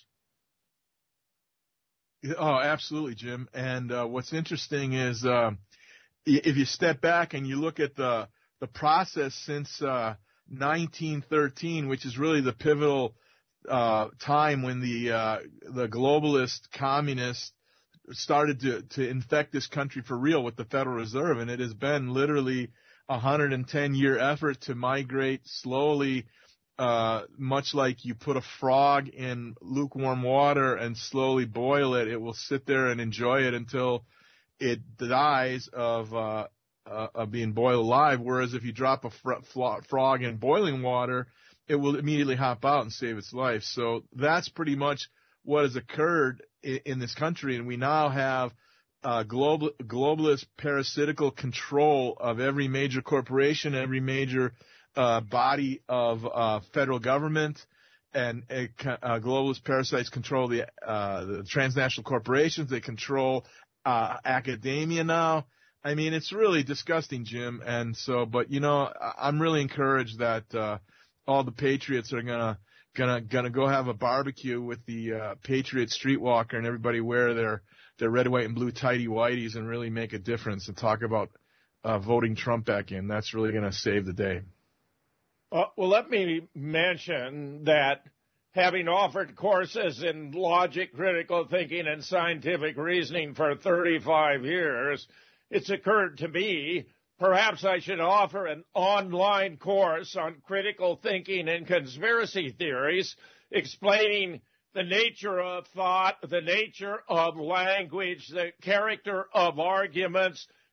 Oh, absolutely, Jim. And uh, what's interesting is uh, if you step back and you look at the the process since uh, nineteen thirteen, which is really the pivotal uh, time when the uh, the globalist communists started to, to infect this country for real with the Federal Reserve, and it has been literally a one hundred ten year effort to migrate slowly. Uh, much like you put a frog in lukewarm water and slowly boil it, it will sit there and enjoy it until it dies of, uh, uh, of being boiled alive. Whereas if you drop a fr- frog in boiling water, it will immediately hop out and save its life. So that's pretty much what has occurred in, in this country. And we now have uh, global, globalist parasitical control of every major corporation, every major Uh, body of uh, federal government, and uh, globalist parasites control the, uh, the transnational corporations. They control uh, academia now. I mean, it's really disgusting, Jim. And so, but you know, I'm really encouraged that uh, all the patriots are gonna gonna gonna go have a barbecue with the uh, Patriot Streetwalker, and everybody wear their their red, white, and blue tighty whities and really make a difference and talk about uh, voting Trump back in. That's really gonna save the day. Uh, well, let me mention that having offered courses in logic, critical thinking, and scientific reasoning for thirty-five years, it's occurred to me perhaps I should offer an online course on critical thinking and conspiracy theories, explaining the nature of thought, the nature of language, the character of arguments,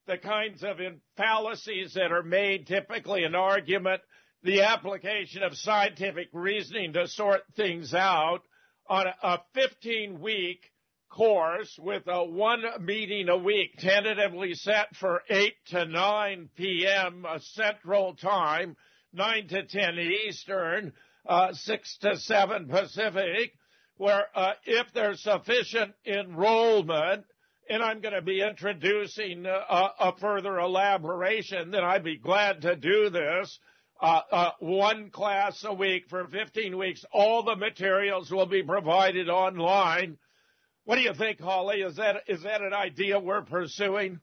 the kinds of fallacies that are made typically in argument, the application of scientific reasoning to sort things out on a fifteen-week course with a one meeting a week, tentatively set for eight to nine p.m. Central Time, nine to ten Eastern, uh, six to seven Pacific, where uh, if there's sufficient enrollment, and I'm going to be introducing uh, a further elaboration, then I'd be glad to do this. Uh, uh, one class a week for fifteen weeks. All the materials will be provided online. What do you think, Holly? Is that is that an idea we're pursuing?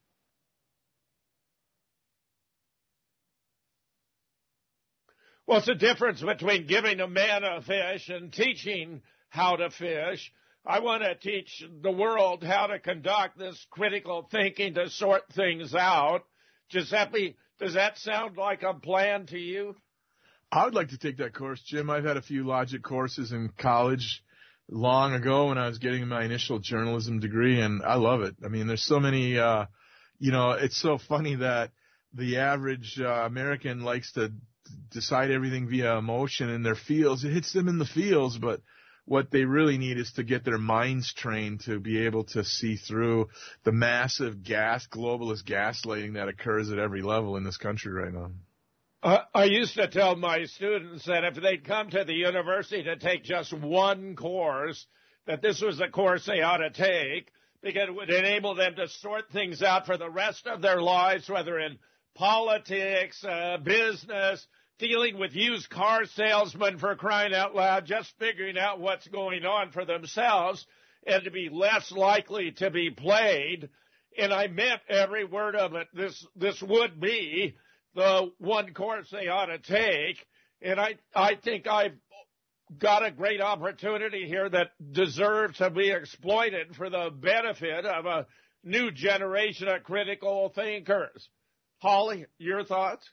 What's the difference between giving a man a fish and teaching how to fish? I want to teach the world how to conduct this critical thinking to sort things out. Giuseppe, does that sound like a plan to you? I would like to take that course, Jim. I've had a few logic courses in college long ago when I was getting my initial journalism degree, and I love it. I mean, there's so many, uh, you know, it's so funny that the average uh, American likes to decide everything via emotion in their feels. It hits them in the feels, but what they really need is to get their minds trained to be able to see through the massive gas, globalist gaslighting that occurs at every level in this country right now. Uh, I used to tell my students that if they'd come to the university to take just one course, that this was the course they ought to take, because it would enable them to sort things out for the rest of their lives, whether in politics, uh, business, dealing with used car salesmen, for crying out loud, just figuring out what's going on for themselves, and to be less likely to be played. And I meant every word of it. This this would be the one course they ought to take. And I, I think I've got a great opportunity here that deserves to be exploited for the benefit of a new generation of critical thinkers. Holly, your thoughts?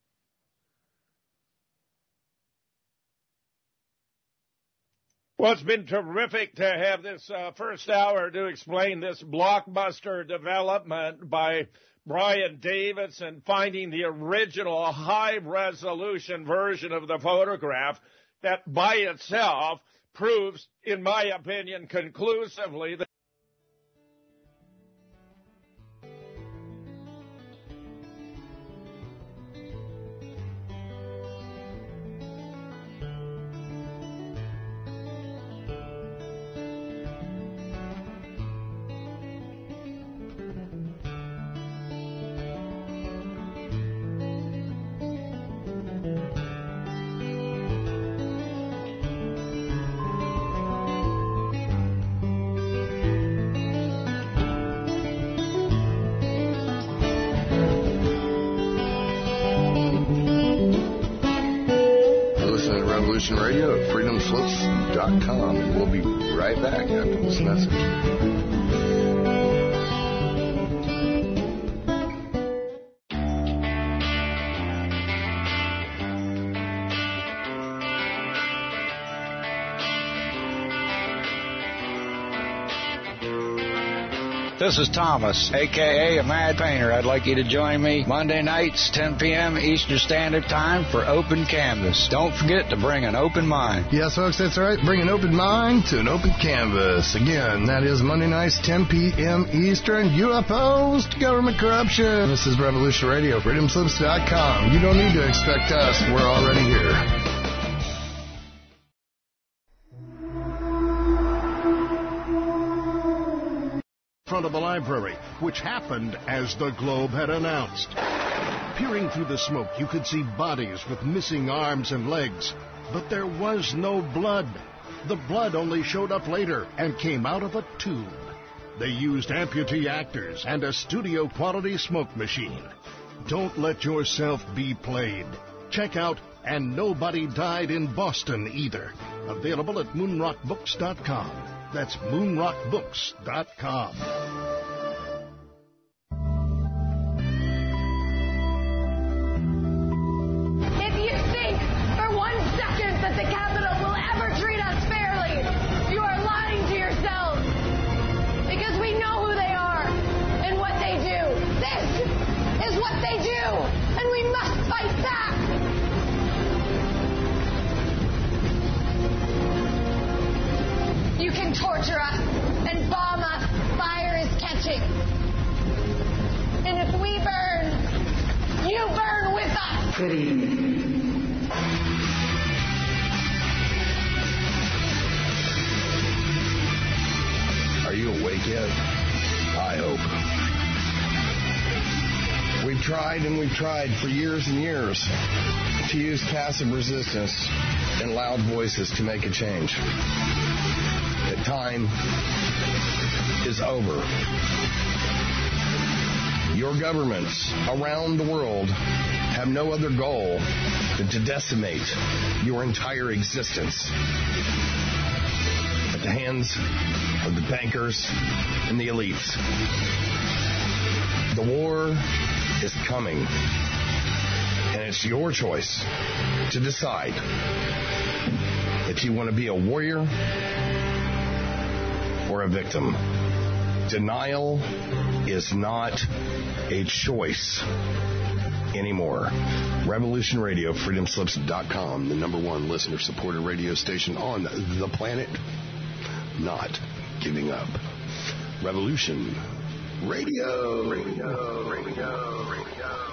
Well, it's been terrific to have this uh, first hour to explain this blockbuster development by Brian Davidson, finding the original high-resolution version of the photograph that by itself proves, in my opinion, conclusively that Radio at freedom slips dot com, and we'll be right back after this message. This is Thomas, a k a. a Mad Painter. I'd like you to join me Monday nights, ten p.m. Eastern Standard Time for Open Canvas. Don't forget to bring an open mind. Yes, folks, that's right. Bring an open mind to an open canvas. Again, that is Monday nights, ten p.m. Eastern. You opposed to government corruption. This is Revolution Radio, freedom slips dot com. You don't need to expect us. We're already here. Front of the library, which happened as the Globe had announced. Peering through the smoke, you could see bodies with missing arms and legs, but there was no blood. The blood only showed up later and came out of a tube. They used amputee actors and a studio-quality smoke machine. Don't let yourself be played. Check out And Nobody Died in Boston Either. Available at moonrock books dot com. That's moonrock books dot com. If you think for one second that the Capitol will ever treat us fairly, you are lying to yourselves. Because we know who they are and what they do. This Good evening. Are you awake yet? I hope. We've tried and we've tried for years and years to use passive resistance and loud voices to make a change. The time is over. Your governments around the world have no other goal than to decimate your entire existence at the hands of the bankers and the elites. The war is coming, and it's your choice to decide if you want to be a warrior or a victim. Denial is not a choice anymore. Revolution Radio, freedom slips dot com, the number one listener-supported radio station on the planet. Not giving up. Revolution Radio. Radio. Radio. Radio.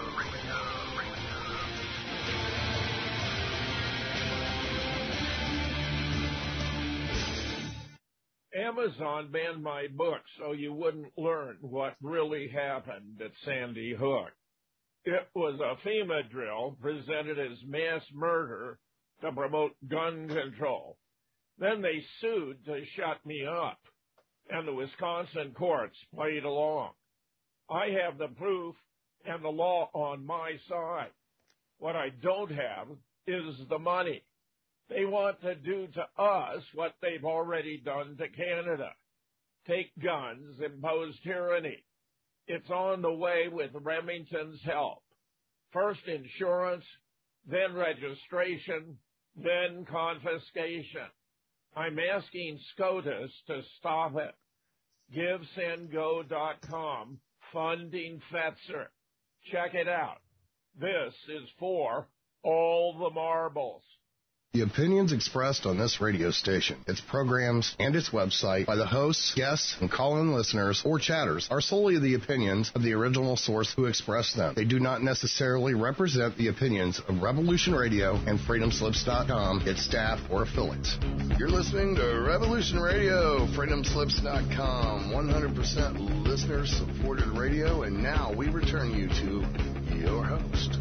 Amazon banned my book so you wouldn't learn what really happened at Sandy Hook. It was a FEMA drill presented as mass murder to promote gun control. Then they sued to shut me up, and the Wisconsin courts played along. I have the proof and the law on my side. What I don't have is the money. They want to do to us what they've already done to Canada. Take guns, impose tyranny. It's on the way with Remington's help. First insurance, then registration, then confiscation. I'm asking SCOTUS to stop it. Give Send Go dot com, funding Fetzer. Check it out. This is for all the marbles. The opinions expressed on this radio station, its programs, and its website by the hosts, guests, and call-in listeners or chatters are solely the opinions of the original source who expressed them. They do not necessarily represent the opinions of Revolution Radio and freedom slips dot com, its staff, or affiliates. You're listening to Revolution Radio, freedom slips dot com, one hundred percent listener-supported radio, and now we return you to your host.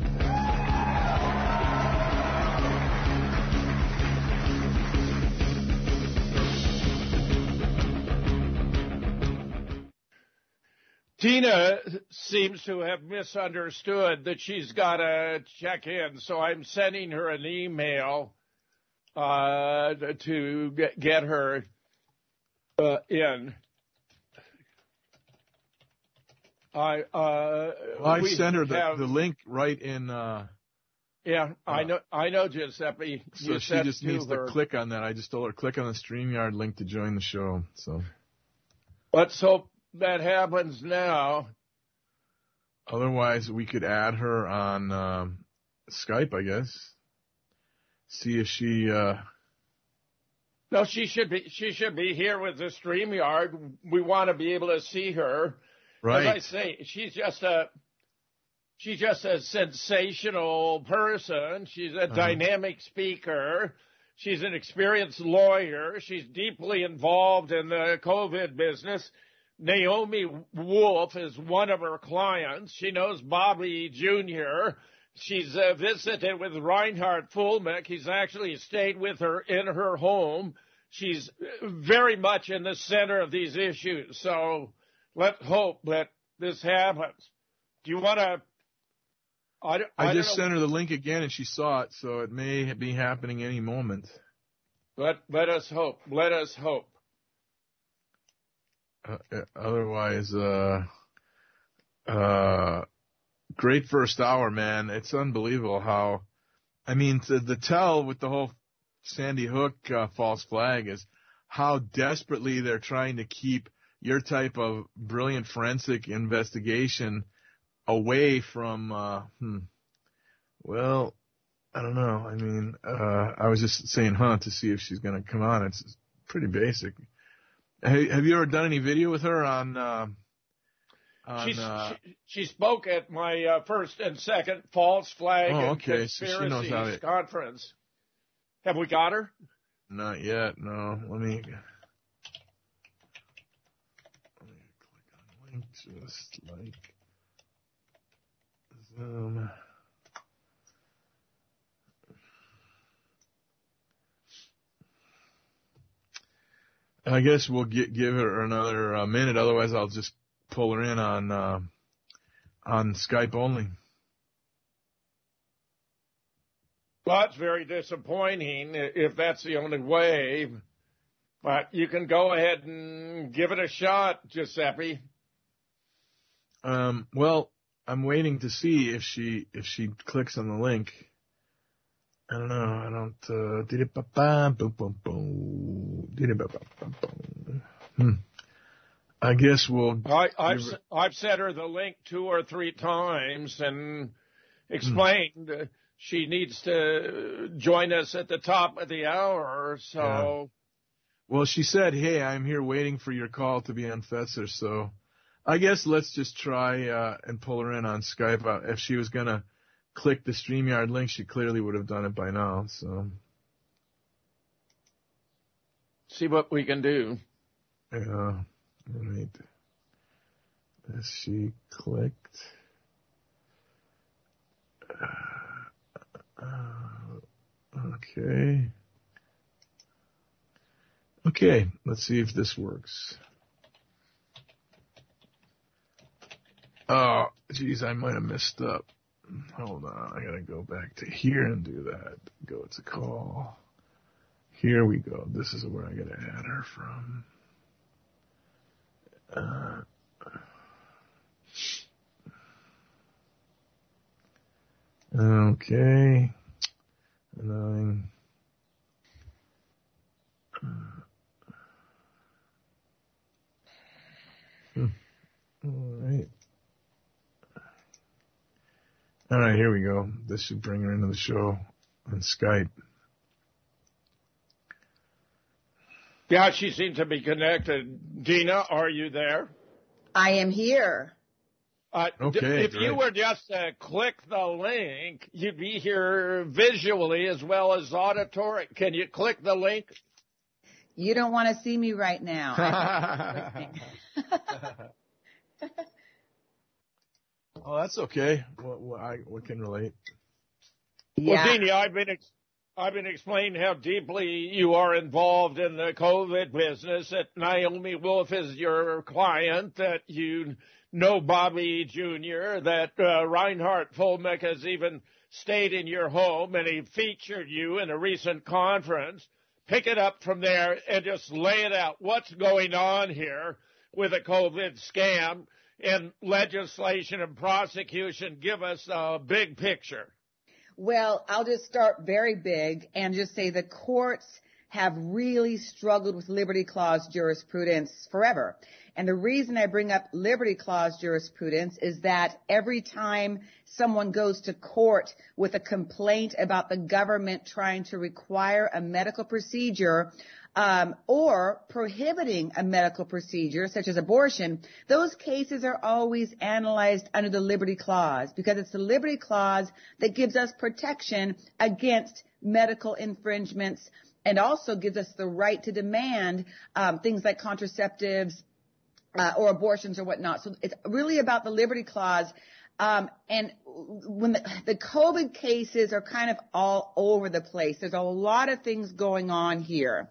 Tina seems to have misunderstood that she's got to check in, so I'm sending her an email uh, to get, get her uh, in. I uh, well, I sent her the, have, the link right in. Uh, yeah, I know. I know, Giuseppe. So she just needs to click on that. I just told her click on the StreamYard link to join the show. So let's hope that happens now. Otherwise, we could add her on um, Skype, I guess. See if she. Uh... No, she should be. She should be here with the StreamYard. We want to be able to see her. Right. As I say, she's just a. She's just a sensational person. She's a uh-huh. dynamic speaker. She's an experienced lawyer. She's deeply involved in the COVID business. Naomi Wolf is one of her clients. She knows Bobby Junior She's uh, visited with Reinhard Fulmick. He's actually stayed with her in her home. She's very much in the center of these issues. So let's hope that this happens. Do you want to? I, I, I just know. sent her the link again, and she saw it, so it may be happening any moment. Let let us hope. Let us hope. Uh, otherwise, uh, uh, great first hour, man. It's unbelievable how, I mean, the, the tell with the whole Sandy Hook uh, false flag is how desperately they're trying to keep your type of brilliant forensic investigation away from, uh, hmm, well, I don't know. I mean, uh, I was just saying, huh, to see if she's going to come on. It's pretty basic. Hey, have you ever done any video with her on? Uh... On, She's, uh, she, she spoke at my uh, first and second false flag oh, and okay. So she knows how conspiracies to... conference. Have we got her? Not yet. No. Let me. Let me click on link just like Zoom. I guess we'll get, give her another uh, minute. Otherwise, I'll just pull her in on uh, on Skype only. Well, it's very disappointing if that's the only way. But you can go ahead and give it a shot, Giuseppe. Um, well, I'm waiting to see if she if she clicks on the link. I don't know. I don't. Uh, did it? Did it? Hmm. I guess we'll. I, I've I've sent her the link two or three times and explained hmm. she needs to join us at the top of the hour. So. Yeah. Well, she said, "Hey, I'm here waiting for your call to be on Fetzer." So, I guess let's just try uh, and pull her in on Skype. Uh, if she was gonna click the StreamYard link, she clearly would have done it by now. So, see what we can do. Yeah. Right. As she clicked. Uh, okay. Okay, let's see if this works. Oh, geez, I might have messed up. Hold on, I gotta go back to here and do that. Go to call. Here we go. This is where I gotta add her from. Uh, okay. Nine. Uh, hmm. All right. All right, here we go. This should bring her into the show on Skype. Yeah, she seems to be connected. Dina, are you there? I am here. Uh, okay, d- if great. you were just to click the link, you'd be here visually as well as auditory. Can you click the link? You don't want to see me right now. Oh, that's okay. What, what, I, what can relate? Yeah. Well, Dina, I've been ex- I've been explaining how deeply you are involved in the COVID business. That Naomi Wolf is your client. That you know Bobby Junior That uh, Reinhard Fulmick has even stayed in your home, and he featured you in a recent conference. Pick it up from there and just lay it out. What's going on here with a COVID scam and legislation and prosecution? Give us a big picture. Well, I'll just start very big and just say the courts have really struggled with Liberty Clause jurisprudence forever. And the reason I bring up Liberty Clause jurisprudence is that every time someone goes to court with a complaint about the government trying to require a medical procedure um, or prohibiting a medical procedure such as abortion, those cases are always analyzed under the Liberty Clause because it's the Liberty Clause that gives us protection against medical infringements and also gives us the right to demand um, things like contraceptives uh, or abortions or whatnot. So it's really about the Liberty Clause. Um, and when the, the COVID cases are kind of all over the place, there's a lot of things going on here.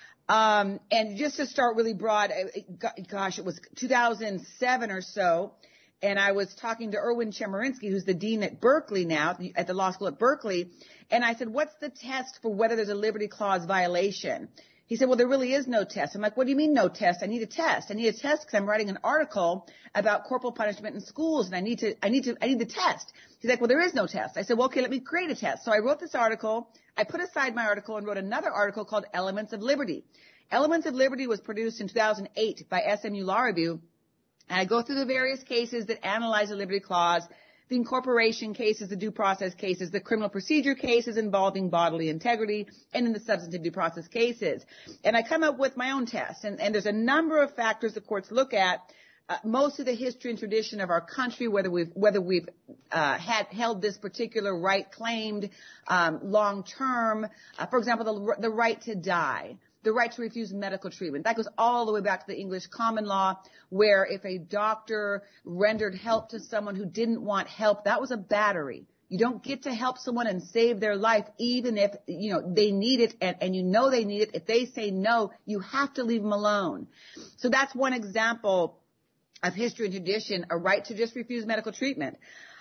Um, and just to start really broad, gosh, it was two thousand seven or so, and I was talking to Erwin Chemerinsky, who's the dean at Berkeley now, at the law school at Berkeley, and I said, what's the test for whether there's a Liberty Clause violation? He said, well, there really is no test. I'm like, what do you mean no test? I need a test. I need a test because I'm writing an article about corporal punishment in schools, and I need to, I need to, I need the test. He's like, well, there is no test. I said, well, okay, let me create a test. So I wrote this article. I put aside my article and wrote another article called Elements of Liberty. Elements of Liberty was produced in two thousand eight by S M U Law Review, and I go through the various cases that analyze the Liberty Clause, the incorporation cases, the due process cases, the criminal procedure cases involving bodily integrity, and in the substantive due process cases. And I come up with my own test, and, and there's a number of factors the courts look at uh, most of the history and tradition of our country, whether we've whether we've uh, had held this particular right claimed um, long term. Uh, for example, the, the right to die, the right to refuse medical treatment. That goes all the way back to the English common law, where if a doctor rendered help to someone who didn't want help, that was a battery. You don't get to help someone and save their life, even if, you know, they need it and, and you know they need it. If they say no, you have to leave them alone. So that's one example of history and tradition, a right to just refuse medical treatment,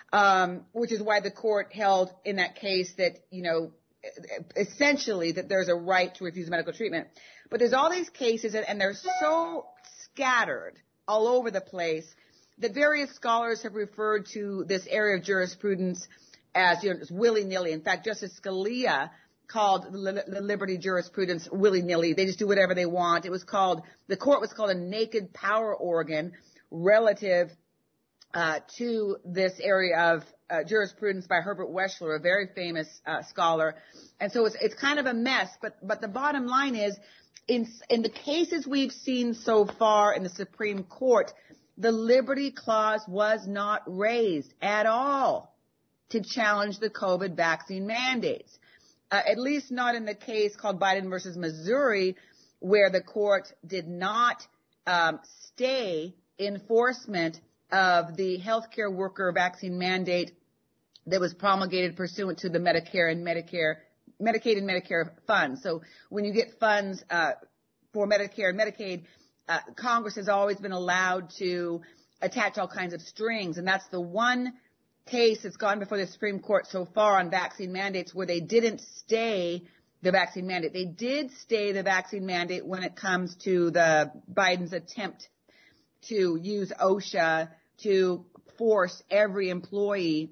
um, which is why the court held in that case that, you know, essentially that there's a right to refuse medical treatment. But there's all these cases, and, and they're so scattered all over the place that various scholars have referred to this area of jurisprudence as, you know, willy-nilly. In fact, Justice Scalia called the, the liberty jurisprudence willy-nilly. They just do whatever they want. It was called, the court was called a naked power organ relative uh, to this area of uh, jurisprudence by Herbert Weschler, a very famous uh, scholar. And so it's, it's kind of a mess. But, but the bottom line is, in, in the cases we've seen so far in the Supreme Court, the Liberty Clause was not raised at all to challenge the COVID vaccine mandates, uh, at least not in the case called Biden versus Missouri, where the court did not um, stay enforcement of the healthcare worker vaccine mandate that was promulgated pursuant to the Medicare and Medicare, Medicaid and Medicare funds. So when you get funds uh, for Medicare and Medicaid, uh, Congress has always been allowed to attach all kinds of strings, and that's the one case that's gone before the Supreme Court so far on vaccine mandates where they didn't stay the vaccine mandate. They did stay the vaccine mandate when it comes to the Biden's attempt to use OSHA to force every employee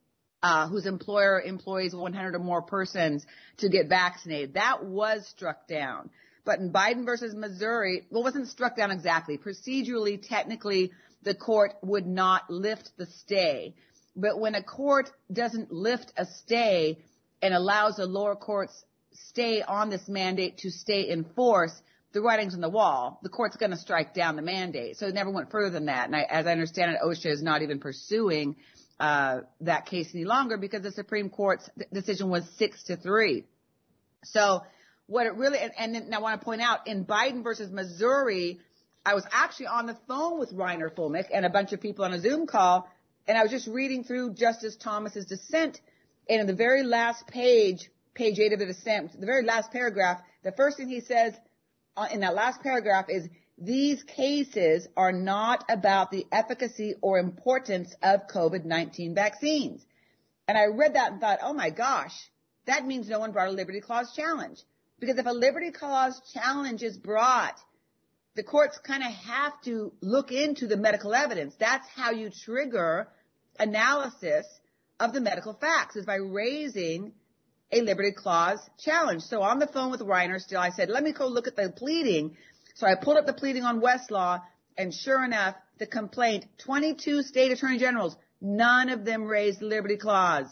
uh, whose employer employs one hundred or more persons to get vaccinated. That was struck down. But in Biden versus Missouri, well, it wasn't struck down exactly. Procedurally, technically, the court would not lift the stay. But when a court doesn't lift a stay and allows a lower court's stay on this mandate to stay in force, the writing's on the wall. The court's going to strike down the mandate. So it never went further than that. And I, as I understand it, OSHA is not even pursuing uh, that case any longer because the Supreme Court's decision was six to three. So what it really, and, and, and I want to point out, in Biden versus Missouri, I was actually on the phone with Reiner Fulmick and a bunch of people on a Zoom call, and I was just reading through Justice Thomas's dissent, and in the very last page, page eight of the dissent, the very last paragraph, the first thing he says in that last paragraph is, these cases are not about the efficacy or importance of COVID nineteen vaccines. And I read that and thought, oh my gosh, that means no one brought a Liberty Clause challenge. Because if a Liberty Clause challenge is brought, the courts kind of have to look into the medical evidence. That's how you trigger analysis of the medical facts, is by raising a Liberty Clause challenge. So on the phone with Reiner still, I said, let me go look at the pleading. So I pulled up the pleading on Westlaw, and sure enough, the complaint, twenty-two state attorney generals, none of them raised the Liberty Clause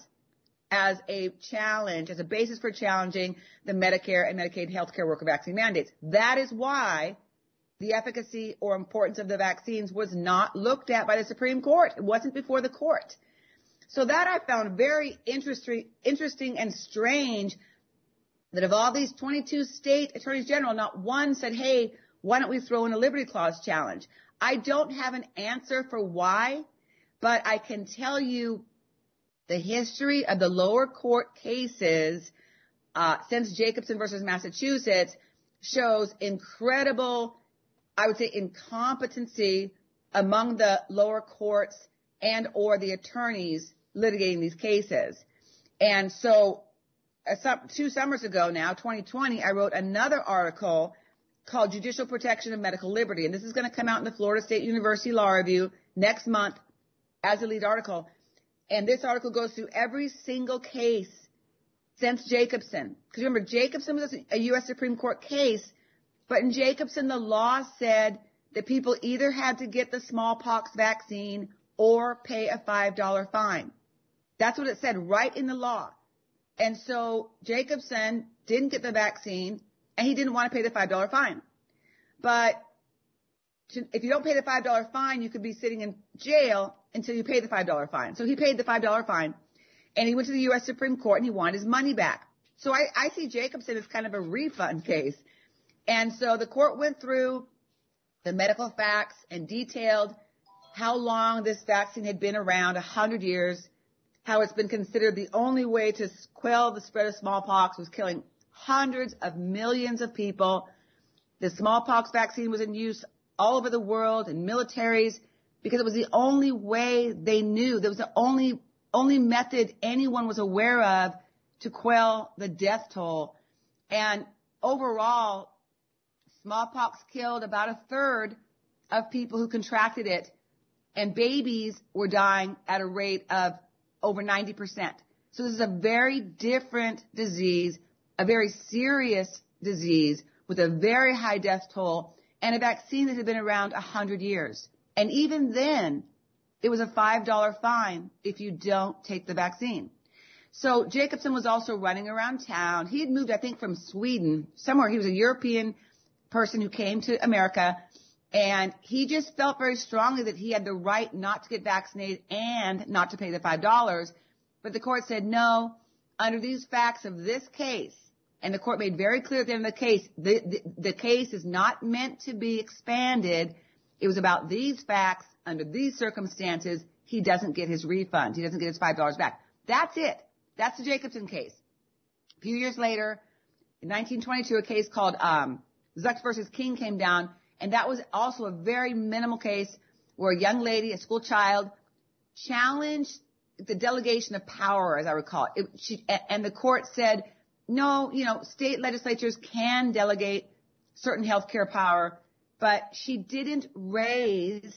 as a challenge, as a basis for challenging the Medicare and Medicaid healthcare worker vaccine mandates. That is why the efficacy or importance of the vaccines was not looked at by the Supreme Court. It wasn't before the court. So that I found very interesting, interesting and strange, that of all these twenty-two state attorneys general, not one said, hey, why don't we throw in a Liberty Clause challenge? I don't have an answer for why, but I can tell you the history of the lower court cases uh, since Jacobson versus Massachusetts shows incredible, I would say, incompetency among the lower courts and or the attorneys litigating these cases. And so uh, two summers ago now, twenty twenty, I wrote another article called Judicial Protection of Medical Liberty. And this is going to come out in the Florida State University Law Review next month as a lead article. And this article goes through every single case since Jacobson. Because remember, Jacobson was a U S Supreme Court case, but in Jacobson, the law said that people either had to get the smallpox vaccine or pay a five dollar fine. That's what it said right in the law. And so Jacobson didn't get the vaccine, and he didn't want to pay the five dollar fine. But to, if you don't pay the five dollar fine, you could be sitting in jail until you pay the five dollar fine. So he paid the five dollar fine, and he went to the U S Supreme Court, and he wanted his money back. So I, I see Jacobson as kind of a refund case. And so the court went through the medical facts and detailed how long this vaccine had been around, one hundred years, how it's been considered the only way to quell the spread of smallpox, was killing hundreds of millions of people. The smallpox vaccine was in use all over the world in militaries because it was the only way they knew. There was the only only method anyone was aware of to quell the death toll. And overall, smallpox killed about a third of people who contracted it, and babies were dying at a rate of over ninety percent. So this is a very different disease, a very serious disease with a very high death toll, and a vaccine that had been around one hundred years. And even then, it was a five dollar fine if you don't take the vaccine. So Jacobson was also running around town. He had moved, I think, from Sweden, somewhere. He was a European person who came to America, and he just felt very strongly that he had the right not to get vaccinated and not to pay the five dollars. But the court said, no, under these facts of this case, and the court made very clear at the end of the case, the, the, the case is not meant to be expanded. It was about these facts. Under these circumstances, he doesn't get his refund. He doesn't get his five dollars back. That's it. That's the Jacobson case. A few years later, in nineteen twenty-two, a case called um, Zucks versus King came down, and that was also a very minimal case where a young lady, a school child, challenged the delegation of power, as I recall. It, she, and the court said, no, you know, state legislatures can delegate certain health care power, but she didn't raise,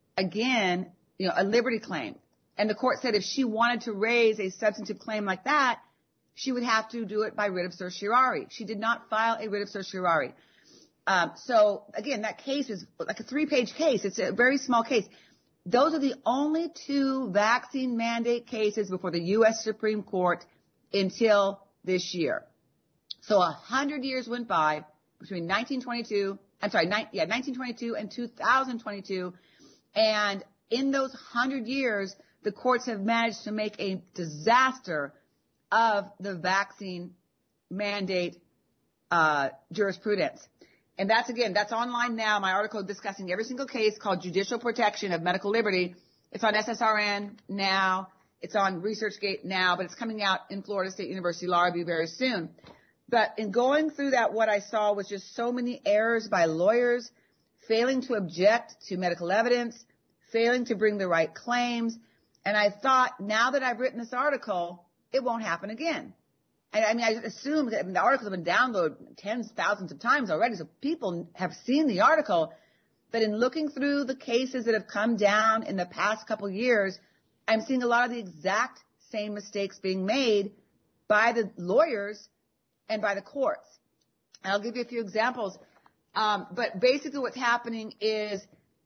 again, you know, a liberty claim. And the court said if she wanted to raise a substantive claim like that, she would have to do it by writ of certiorari. She did not file a writ of certiorari. Um, so, again, that case is like a three-page case. It's a very small case. Those are the only two vaccine mandate cases before the U S Supreme Court until this year. So a hundred years went by between nineteen twenty-two, I'm sorry, ni- yeah, nineteen twenty-two and two thousand twenty-two. And in those hundred years, the courts have managed to make a disaster of the vaccine mandate uh, jurisprudence. And that's, again, that's online now. My article discussing every single case called Judicial Protection of Medical Liberty. It's on S S R N now. It's on ResearchGate now, but it's coming out in Florida State University Law Review very soon. But in going through that, what I saw was just so many errors by lawyers, failing to object to medical evidence, failing to bring the right claims. And I thought, now that I've written this article, it won't happen again. I, I mean, I assume that I mean, the articles have been downloaded tens of thousands of times already, so people have seen the article. But in looking through the cases that have come down in the past couple of years, I'm seeing a lot of the exact same mistakes being made by the lawyers and by the courts. And I'll give you a few examples. Um, but basically what's happening is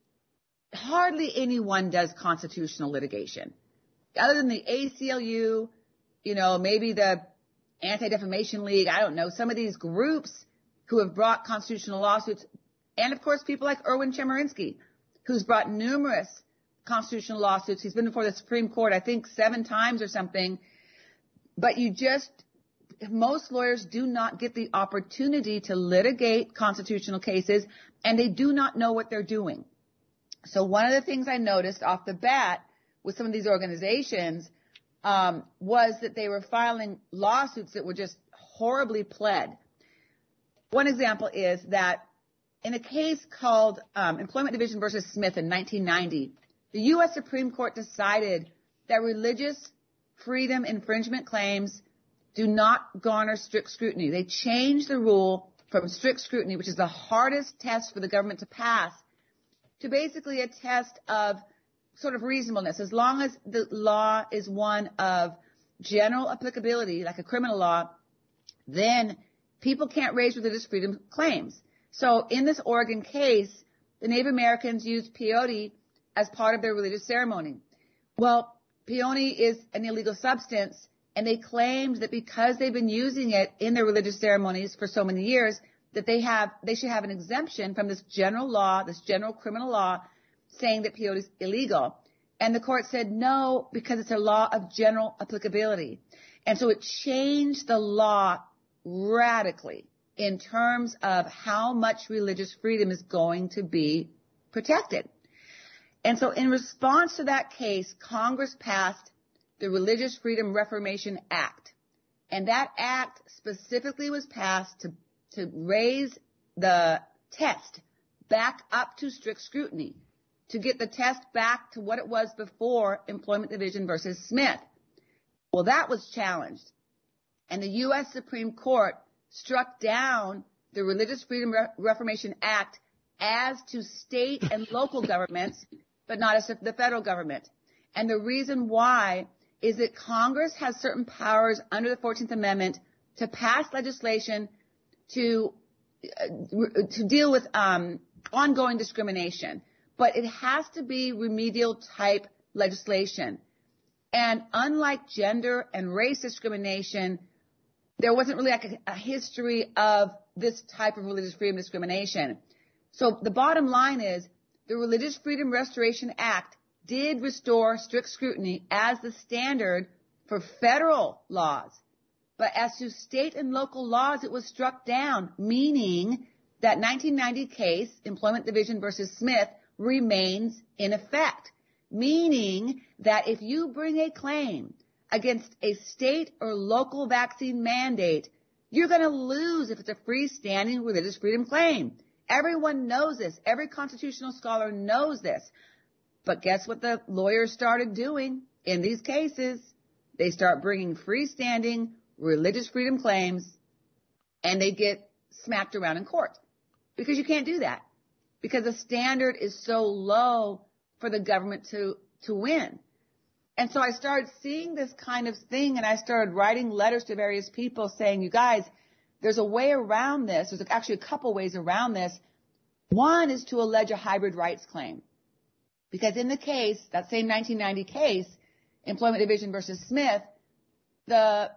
hardly anyone does constitutional litigation. Other than the A C L U, you know, maybe the Anti-Defamation League, I don't know, some of these groups who have brought constitutional lawsuits, and of course people like Erwin Chemerinsky, who's brought numerous constitutional lawsuits. He's been before the Supreme Court, I think, seven times or something. But you just, most lawyers do not get the opportunity to litigate constitutional cases, and they do not know what they're doing. So one of the things I noticed off the bat with some of these organizations um, was that they were filing lawsuits that were just horribly pled. One example is that in a case called um, Employment Division versus Smith in nineteen ninety, the U S Supreme Court decided that religious freedom infringement claims do not garner strict scrutiny. They changed the rule from strict scrutiny, which is the hardest test for the government to pass, to basically a test of sort of reasonableness. As long as the law is one of general applicability, like a criminal law, then people can't raise religious freedom claims. So in this Oregon case, the Native Americans used peyote as part of their religious ceremony. Well, peyote is an illegal substance, and they claimed that because they've been using it in their religious ceremonies for so many years, that they have, they should have an exemption from this general law, this general criminal law, saying that peyote is illegal. And the court said no, because it's a law of general applicability. And so it changed the law radically in terms of how much religious freedom is going to be protected. And so in response to that case, Congress passed the Religious Freedom Reformation Act. And that act specifically was passed to, to raise the test back up to strict scrutiny, to get the test back to what it was before Employment Division versus Smith. Well, that was challenged. And the U S Supreme Court struck down the Religious Freedom Re- Reformation Act as to state and local governments, but not as to the federal government. And the reason why is that Congress has certain powers under the fourteenth Amendment to pass legislation to uh, to deal with um, ongoing discrimination. But it has to be remedial type legislation. And unlike gender and race discrimination, there wasn't really like a, a history of this type of religious freedom discrimination. So the bottom line is the Religious Freedom Restoration Act did restore strict scrutiny as the standard for federal laws. But as to state and local laws, it was struck down, meaning that nineteen ninety case, Employment Division versus Smith, remains in effect, meaning that if you bring a claim against a state or local vaccine mandate, you're going to lose if it's a freestanding religious freedom claim. Everyone knows this. Every constitutional scholar knows this. But guess what the lawyers started doing in these cases? They start bringing freestanding religious freedom claims, and they get smacked around in court because you can't do that, because the standard is so low for the government to, to win. And so I started seeing this kind of thing, and I started writing letters to various people saying, you guys, there's a way around this. There's actually a couple ways around this. One is to allege a hybrid rights claim. Because in the case, that same nineteen ninety case, Employment Division versus Smith, the,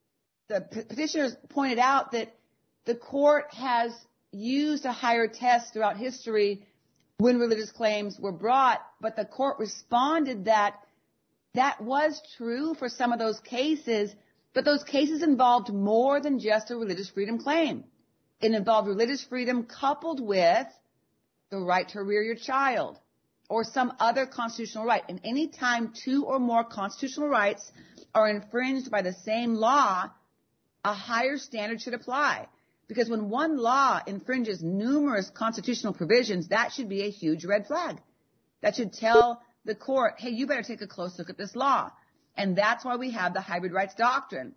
the petitioners pointed out that the court has used a higher test throughout history when religious claims were brought, but the court responded that that was true for some of those cases, but those cases involved more than just a religious freedom claim. It involved religious freedom coupled with the right to rear your child or some other constitutional right. And any time two or more constitutional rights are infringed by the same law, a higher standard should apply. Because when one law infringes numerous constitutional provisions, that should be a huge red flag. That should tell the court, hey, you better take a close look at this law. And that's why we have the hybrid rights doctrine.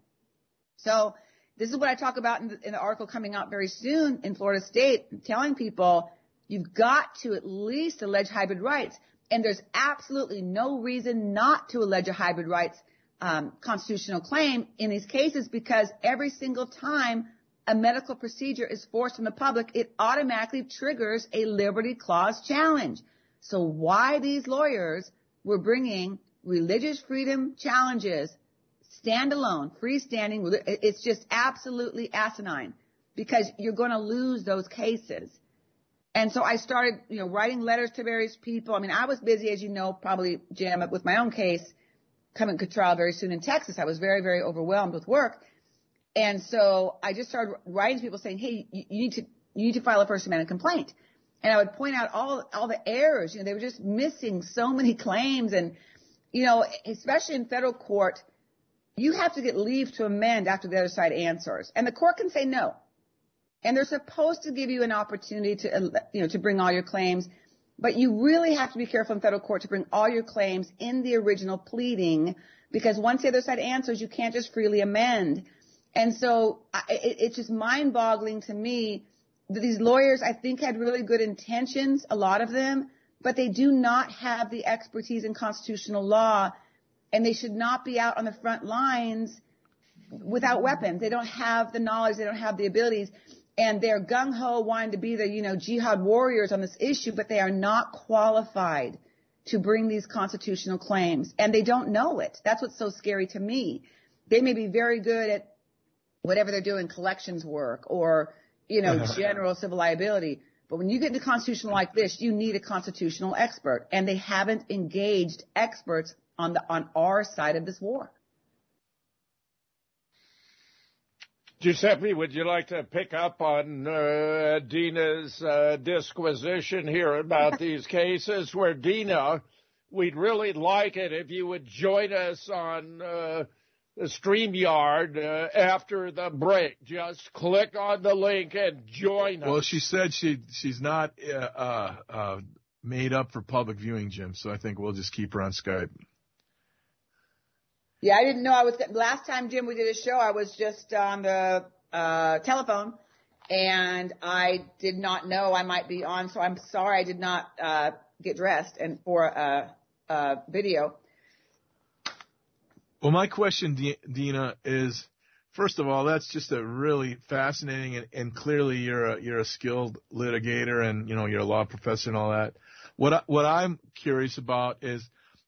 So this is what I talk about in the, in the article coming out very soon in Florida State, telling people you've got to at least allege hybrid rights. And there's absolutely no reason not to allege a hybrid rights um, constitutional claim in these cases, because every single time a medical procedure is forced on the public, it automatically triggers a Liberty Clause challenge. So why these lawyers were bringing religious freedom challenges, standalone, freestanding, it's just absolutely asinine, because you're going to lose those cases. And so I started, you know, writing letters to various people. I mean, I was busy, as you know, probably, Jim, with my own case coming to trial very soon in Texas. I was very, very overwhelmed with work. And so I just started writing to people saying, hey, you, you need to, you need to file a First Amendment complaint. And I would point out all, all the errors. You know, they were just missing so many claims. And, you know, especially in federal court, you have to get leave to amend after the other side answers. And the court can say no. And they're supposed to give you an opportunity to, you know, to bring all your claims. But you really have to be careful in federal court to bring all your claims in the original pleading, because once the other side answers, you can't just freely amend. And so I, it, it's just mind-boggling to me that these lawyers, I think, had really good intentions, a lot of them, but they do not have the expertise in constitutional law, and they should not be out on the front lines without weapons. They don't have the knowledge. They don't have the abilities. And they're gung-ho wanting to be the, you know, jihad warriors on this issue, but they are not qualified to bring these constitutional claims. And they don't know it. That's what's so scary to me. They may be very good at whatever they're doing, collections work or, you know, general civil liability. But when you get into constitutional like this, you need a constitutional expert, and they haven't engaged experts on the on our side of this war. Giuseppe, would you like to pick up on uh, Dina's uh, disquisition here about these cases? Where, Dina, we'd really like it if you would join us on uh, the StreamYard uh, after the break. Just click on the link and join us. Well, she said she she's not uh, uh, uh, made up for public viewing, Jim, so I think we'll just keep her on Skype. Yeah, I didn't know I was, last time, Jim, we did a show, I was just on the uh, telephone, and I did not know I might be on, so I'm sorry I did not uh, get dressed and for a, a video. Well, my question, Dina, is, first of all, that's just a really fascinating, and, and clearly you're a, you're a skilled litigator, and, you know, you're a law professor and all that. What I, what I'm curious about is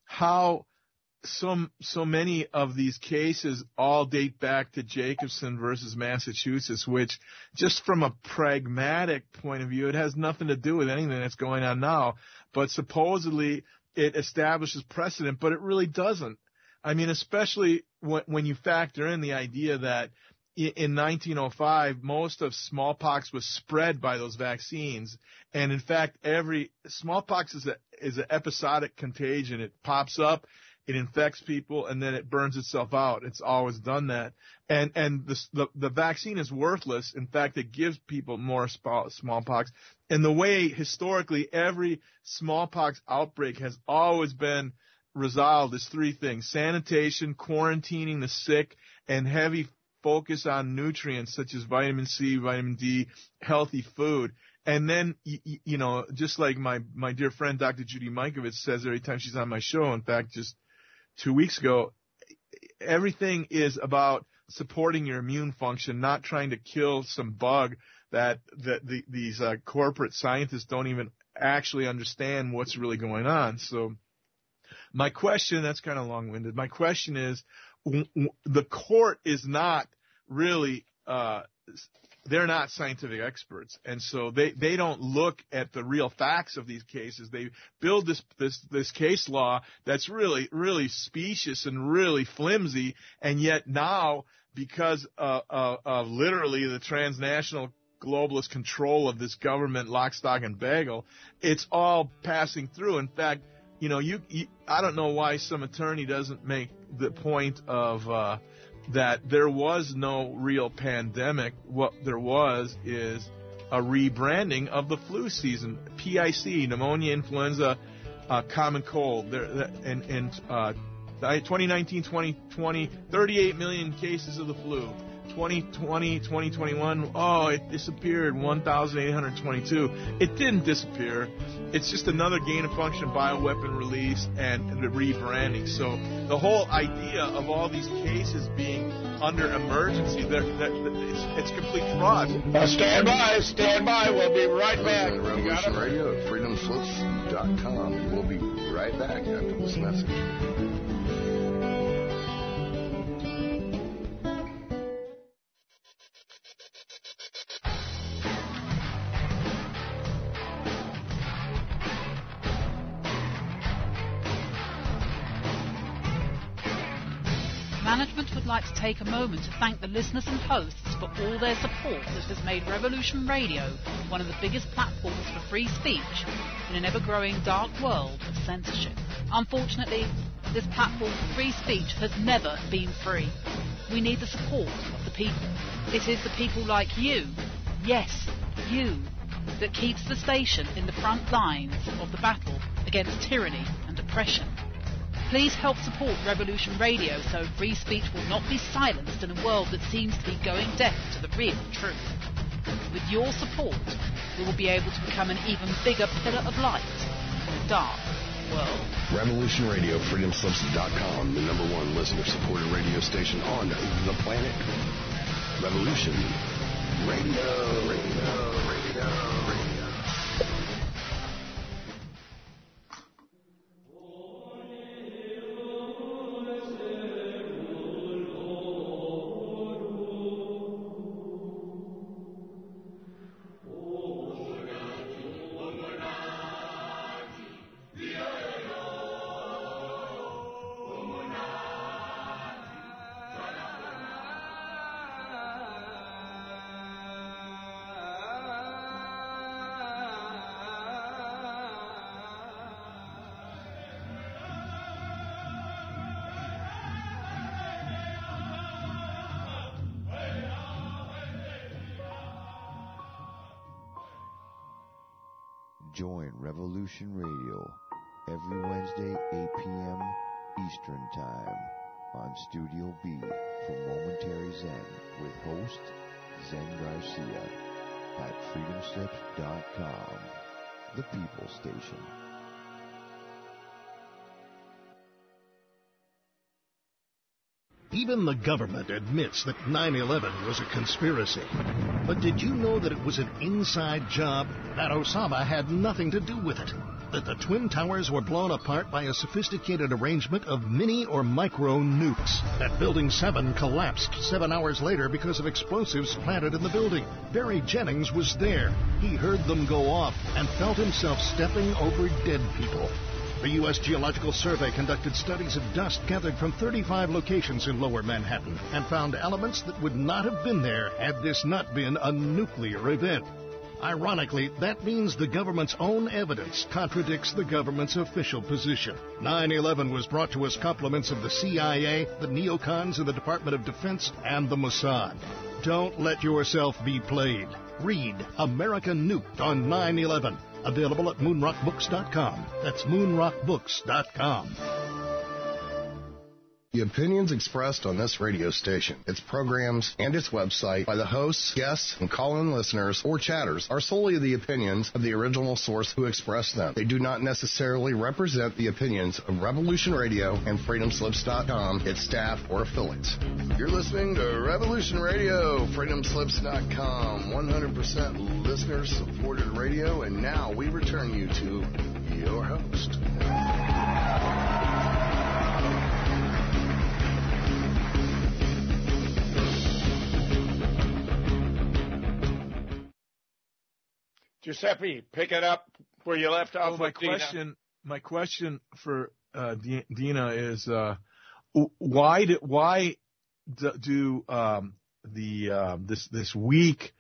how so, so many of these cases all date back to Jacobson versus Massachusetts, which just from a pragmatic point of view, it has nothing to do with anything that's going on now, but supposedly it establishes precedent, but it really doesn't. I mean, especially when, when you factor in the idea that in nineteen oh five, most of smallpox was spread by those vaccines. And in fact, every smallpox is a, is an episodic contagion. It pops up, it infects people, and then it burns itself out. It's always done that. And, and the, the, the vaccine is worthless. In fact, it gives people more smallpox. And the way historically every smallpox outbreak has always been resolved is three things: sanitation, quarantining the sick, and heavy focus on nutrients such as vitamin C, vitamin D, healthy food. And then, you, you know, just like my, my dear friend Doctor Judy Mikovits says every time she's on my show, in fact, just two weeks ago, everything is about supporting your immune function, not trying to kill some bug that, that the, these uh, corporate scientists don't even actually understand what's really going on. So my question, that's kind of long-winded. My question is, w- w- the court is not really, uh, they're not scientific experts. And so they, they don't look at the real facts of these cases. They build this, this, this case law that's really, really specious and really flimsy. And yet now, because uh, uh, of literally the transnational globalist control of this government, lock, stock, and bagel, it's all passing through. In fact, you know, you, you I don't know why some attorney doesn't make the point of uh, that there was no real pandemic. What there was is a rebranding of the flu season, P I C, pneumonia, influenza, uh, common cold. There, and and uh, twenty nineteen, twenty twenty, thirty-eight million cases of the flu. twenty twenty, twenty twenty-one, oh, it disappeared, one thousand eight hundred twenty-two. It didn't disappear. It's just another gain-of-function bioweapon release and the rebranding. So the whole idea of all these cases being under emergency, they're, they're, it's, it's complete fraud. Uh, stand by, stand by. We'll be right back. Revolution Radio at freedom slips dot com. We'll be right back after this message. Management would like to take a moment to thank the listeners and hosts for all their support that has made Revolution Radio one of the biggest platforms for free speech in an ever-growing dark world of censorship. Unfortunately, this platform for free speech has never been free. We need the support of the people. It is the people like you, yes, you, that keeps the station in the front lines of the battle against tyranny and oppression. Please help support Revolution Radio so free speech will not be silenced in a world that seems to be going deaf to the real truth. With your support, we will be able to become an even bigger pillar of light in a dark world. Revolution Radio, freedom slips dot com, the number one listener-supported radio station on the planet. Revolution Radio, Radio, Radio, Radio. Join Revolution Radio every Wednesday, eight p.m. Eastern Time on Studio B for Momentary Zen with host Zen Garcia at freedom slips dot com, the People Station. Even the government admits that nine eleven was a conspiracy. But did you know that it was an inside job? That Osama had nothing to do with it? That the Twin Towers were blown apart by a sophisticated arrangement of mini or micro nukes? That Building seven collapsed seven hours later because of explosives planted in the building? Barry Jennings was there. He heard them go off and felt himself stepping over dead people. The U S Geological Survey conducted studies of dust gathered from thirty-five locations in Lower Manhattan and found elements that would not have been there had this not been a nuclear event. Ironically, that means the government's own evidence contradicts the government's official position. nine eleven was brought to us compliments of the C I A, the neocons in the Department of Defense, and the Mossad. Don't let yourself be played. Read America Nuked on nine eleven. Available at moon rock books dot com. That's moon rock books dot com. The opinions expressed on this radio station, its programs, and its website by the hosts, guests, and call-in listeners or chatters are solely the opinions of the original source who expressed them. They do not necessarily represent the opinions of Revolution Radio and freedom slips dot com, its staff, or affiliates. You're listening to Revolution Radio, freedom slips dot com, one hundred percent listener-supported radio, and now we return you to your host. Giuseppe, pick it up where you left off. Oh, my with Dina. question, my question for uh, D- Dina is, uh, why do why do um, the uh, this this weak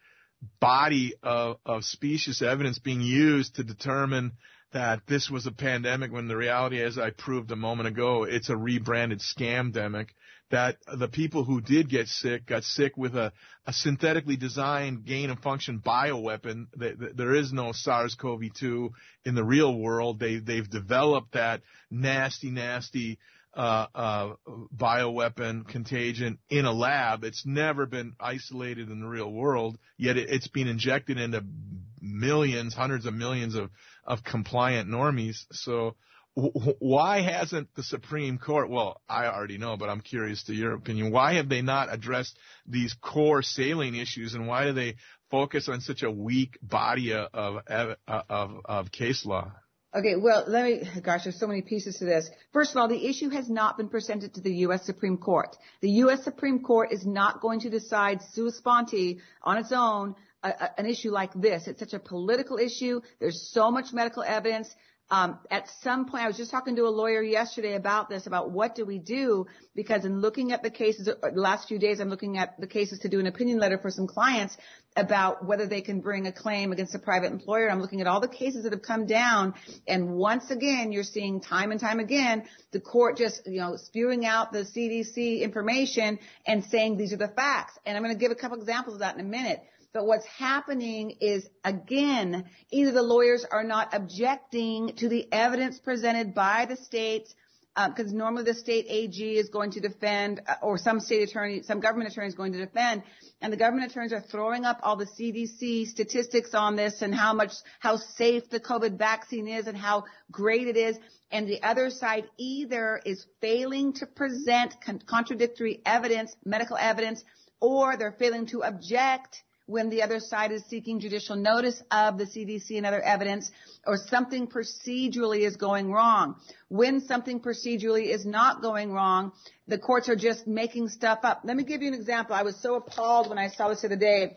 body of, of specious evidence being used to determine that this was a pandemic when the reality, as I proved a moment ago, it's a rebranded scamdemic, that the people who did get sick got sick with a, a synthetically designed gain-of-function bioweapon. There is no SARS-C o V two in the real world. They, they've developed that nasty, nasty uh, uh, bioweapon contagion in a lab. It's never been isolated in the real world, yet it, it's been injected into millions, hundreds of millions of, of compliant normies. So w- why hasn't the Supreme Court, well, I already know, but I'm curious to your opinion, why have they not addressed these core salient issues, and why do they focus on such a weak body of, of, of, of case law? Okay, well, let me, gosh, there's so many pieces to this. First of all, the issue has not been presented to the U S Supreme Court. The U S Supreme Court is not going to decide sua sponte on its own a, a, an issue like this. It's such a political issue. There's so much medical evidence. Um, at some point, I was just talking to a lawyer yesterday about this, about what do we do, because in looking at the cases, the last few days, I'm looking at the cases to do an opinion letter for some clients about whether they can bring a claim against a private employer. I'm looking at all the cases that have come down, and once again, you're seeing time and time again, the court just, you know, spewing out the C D C information and saying these are the facts. And I'm going to give a couple examples of that in a minute. But what's happening is, again, either the lawyers are not objecting to the evidence presented by the state, because um, normally the state A G is going to defend, uh, or some state attorney, some government attorney is going to defend, and the government attorneys are throwing up all the C D C statistics on this and how much, how safe the COVID vaccine is and how great it is. And the other side either is failing to present con- contradictory evidence, medical evidence, or they're failing to object when the other side is seeking judicial notice of the C D C and other evidence, or something procedurally is going wrong. When something procedurally is not going wrong, the courts are just making stuff up. Let me give you an example. I was so appalled when I saw this the other day.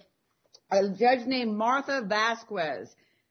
A judge named Martha Vasquez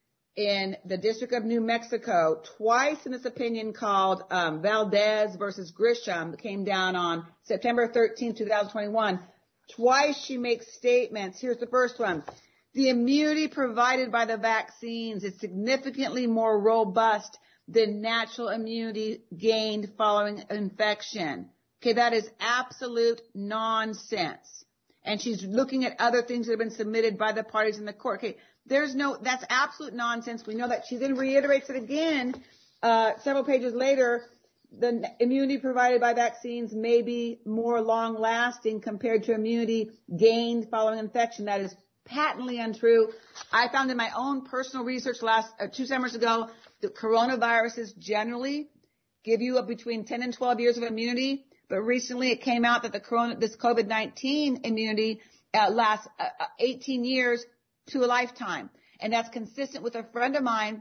in the District of New Mexico, twice in this opinion called um, Valdez versus Grisham, came down on September thirteenth, twenty twenty-one. Twice she makes statements. Here's the first one. The immunity provided by the vaccines is significantly more robust than natural immunity gained following infection. Okay, that is absolute nonsense. And she's looking at other things that have been submitted by the parties in the court. Okay, There's no, that's absolute nonsense. We know that. She then reiterates it again, uh, several pages later. The immunity provided by vaccines may be more long lasting compared to immunity gained following infection. That is patently untrue. I found in my own personal research last, uh, two summers ago, that coronaviruses generally give you up between ten and twelve years of immunity. But recently it came out that the corona, this COVID nineteen immunity uh, lasts uh, eighteen years to a lifetime. And that's consistent with a friend of mine,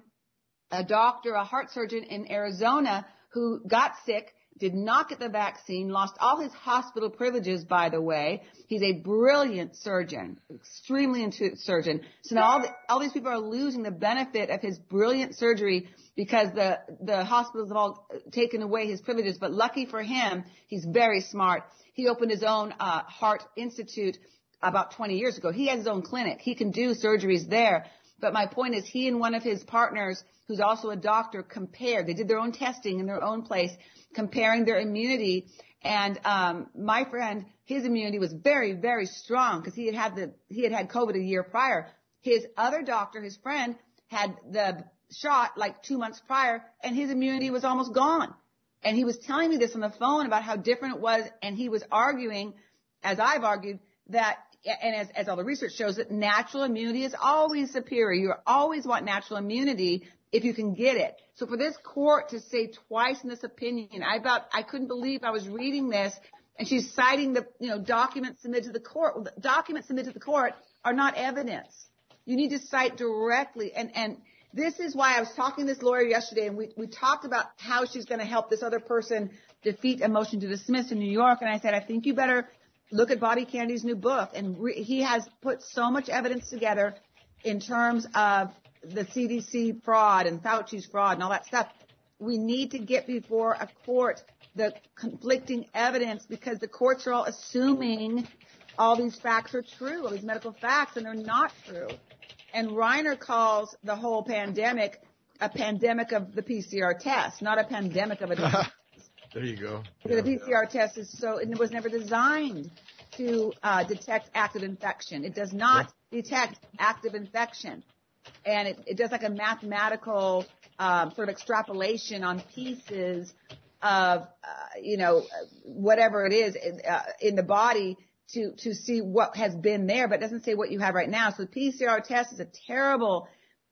a doctor, a heart surgeon in Arizona who got sick, did not get the vaccine, lost all his hospital privileges, by the way. He's a brilliant surgeon, extremely intuitive surgeon. So now all, the, all these people are losing the benefit of his brilliant surgery because the, the hospitals have all taken away his privileges. But lucky for him, he's very smart. He opened his own uh, heart institute about twenty years ago. He has his own clinic. He can do surgeries there. But my point is he and one of his partners, who's also a doctor, compared. They did their own testing in their own place, comparing their immunity. And um, my friend, his immunity was very, very strong because he had had the he had had COVID a year prior. His other doctor, his friend, had the shot like two months prior, and his immunity was almost gone. And he was telling me this on the phone about how different it was, and he was arguing, as I've argued, that, and as, as all the research shows, that natural immunity is always superior. You always want natural immunity if you can get it. So for this court to say twice in this opinion, I about, I couldn't believe I was reading this, and she's citing the, you know, documents submitted to the court. Well, the documents submitted to the court are not evidence. You need to cite directly. And, and this is why I was talking to this lawyer yesterday, and we, we talked about how she's going to help this other person defeat a motion to dismiss in New York. And I said, I think you better look at Bobby Kennedy's new book. And re- he has put so much evidence together in terms of the C D C fraud and Fauci's fraud and all that stuff. We need to get before a court the conflicting evidence, because the courts are all assuming all these facts are true, all these medical facts, and they're not true. And Reiner calls the whole pandemic a pandemic of the P C R test, not a pandemic of a disease. There you go. Because the P C R test is so, it was never designed to uh, detect active infection. It does not yeah. detect active infection. And it, it does like a mathematical um, sort of extrapolation on pieces of, uh, you know, whatever it is in, uh, in the body to, to see what has been there, but it doesn't say what you have right now. So the P C R test is a terrible,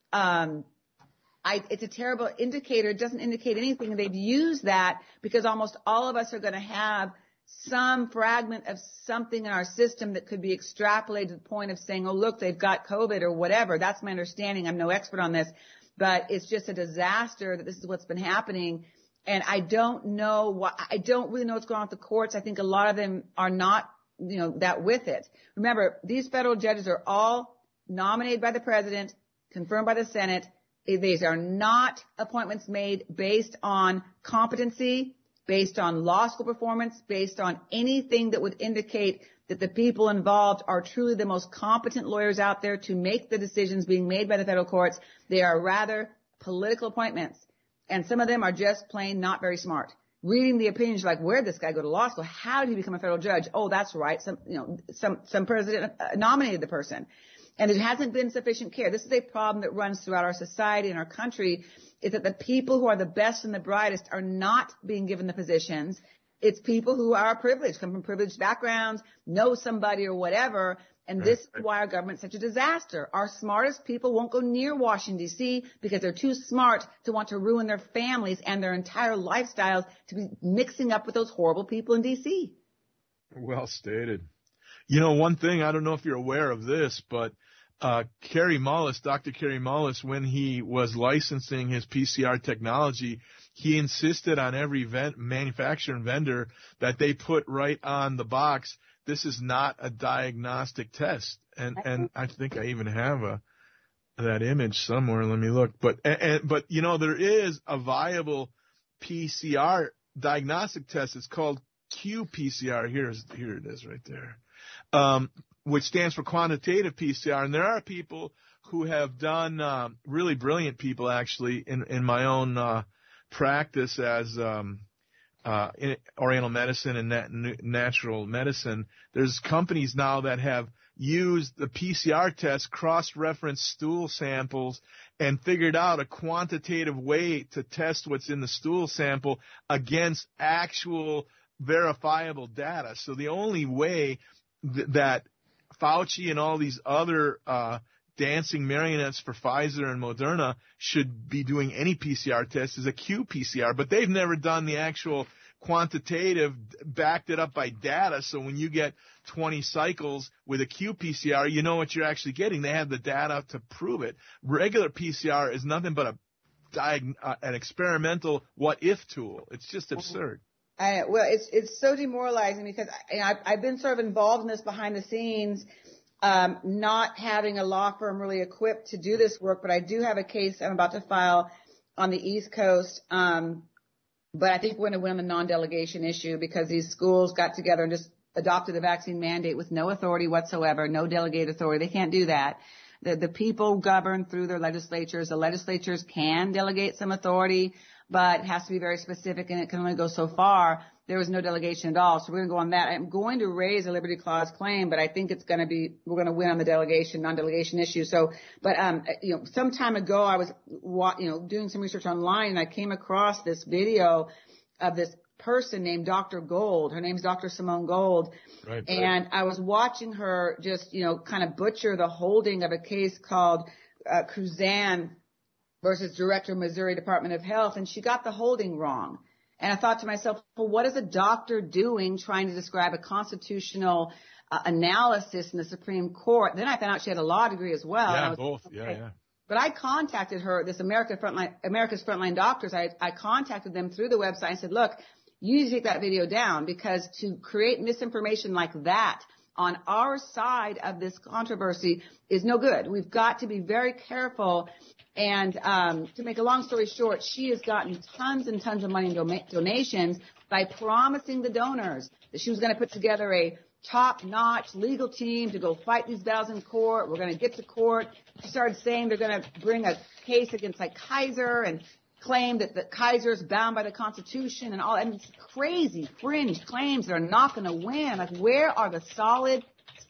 um, I, it's a terrible indicator. It doesn't indicate anything. They've used that because almost all of us are going to have some fragment of something in our system that could be extrapolated to the point of saying, oh, look, they've got COVID or whatever. That's my understanding. I'm no expert on this, but it's just a disaster that this is what's been happening. And I don't know what, I don't really know what's going on with the courts. I think a lot of them are not, you know, that with it. Remember, these federal judges are all nominated by the president, confirmed by the Senate. These are not appointments made based on competency, based on law school performance, based on anything that would indicate that the people involved are truly the most competent lawyers out there to make the decisions being made by the federal courts. They are rather political appointments. And some of them are just plain not very smart. Reading the opinions, like, where did this guy go to law school? How did he become a federal judge? Oh, that's right. Some, you know, some, some president nominated the person. And it hasn't been sufficient care. This is a problem that runs throughout our society and our country, is that the people who are the best and the brightest are not being given the positions. It's people who are privileged, come from privileged backgrounds, know somebody or whatever. And this is why our government's such a disaster. Our smartest people won't go near Washington, D C because they're too smart to want to ruin their families and their entire lifestyles to be mixing up with those horrible people in D C. Well stated. You know, one thing, I don't know if you're aware of this, but uh Kary Mullis, Doctor Kary Mullis, when he was licensing his P C R technology, he insisted on every vent, manufacturer and vendor that they put right on the box, this is not a diagnostic test. And and I think I even have a that image somewhere. Let me look. But and, but you know, there is a viable P C R diagnostic test. It's called Q P C R. Here's here it is right there. Um, which stands for quantitative P C R. And there are people who have done, uh, really brilliant people actually in, in my own, uh, practice as, um, uh, in Oriental medicine and nat- natural medicine, there's companies now that have used the P C R test, cross-referenced stool samples, and figured out a quantitative way to test what's in the stool sample against actual verifiable data. So the only way th- that Fauci and all these other uh, dancing marionettes for Pfizer and Moderna should be doing any P C R test is a Q P C R, but they've never done the actual quantitative, backed it up by data. So when you get twenty cycles with a Q P C R, you know what you're actually getting. They have the data to prove it. Regular P C R is nothing but a diag- uh, an experimental what-if tool. It's just absurd. I, well, it's it's so demoralizing because I, I've, I've been sort of involved in this behind the scenes, um, not having a law firm really equipped to do this work, but I do have a case I'm about to file on the East Coast. Um, but I think we're going to win on the non-delegation issue because these schools got together and just adopted a vaccine mandate with no authority whatsoever, no delegated authority. They can't do that. The, the people govern through their legislatures. The legislatures can delegate some authority, but it has to be very specific and it can only go so far. There was no delegation at all. So we're going to go on that. I'm going to raise a Liberty Clause claim, but I think it's going to be, we're going to win on the delegation, non-delegation issue. So, but, um, you know, some time ago I was, you know, doing some research online and I came across this video of this person named Doctor Gold. Her name's Doctor Simone Gold. Right, and right. I was watching her just, you know, kind of butcher the holding of a case called, uh, Cruzan versus Director of Missouri Department of Health, and she got the holding wrong. And I thought to myself, well, what is a doctor doing trying to describe a constitutional uh, analysis in the Supreme Court? Then I found out she had a law degree as well. Yeah, was, both. Yeah, okay. yeah. But I contacted her, this America Frontline, America's Frontline Doctors. I, I contacted them through the website and said, look, you need to take that video down because to create misinformation like that on our side of this controversy is no good. We've got to be very careful. And um, to make a long story short, she has gotten tons and tons of money in do- donations by promising the donors that she was going to put together a top-notch legal team to go fight these battles in court. We're going to get to court. She started saying they're going to bring a case against like Kaiser and claim that the Kaiser is bound by the Constitution and all. I mean, it's crazy fringe claims that are not going to win. Like, where are the solid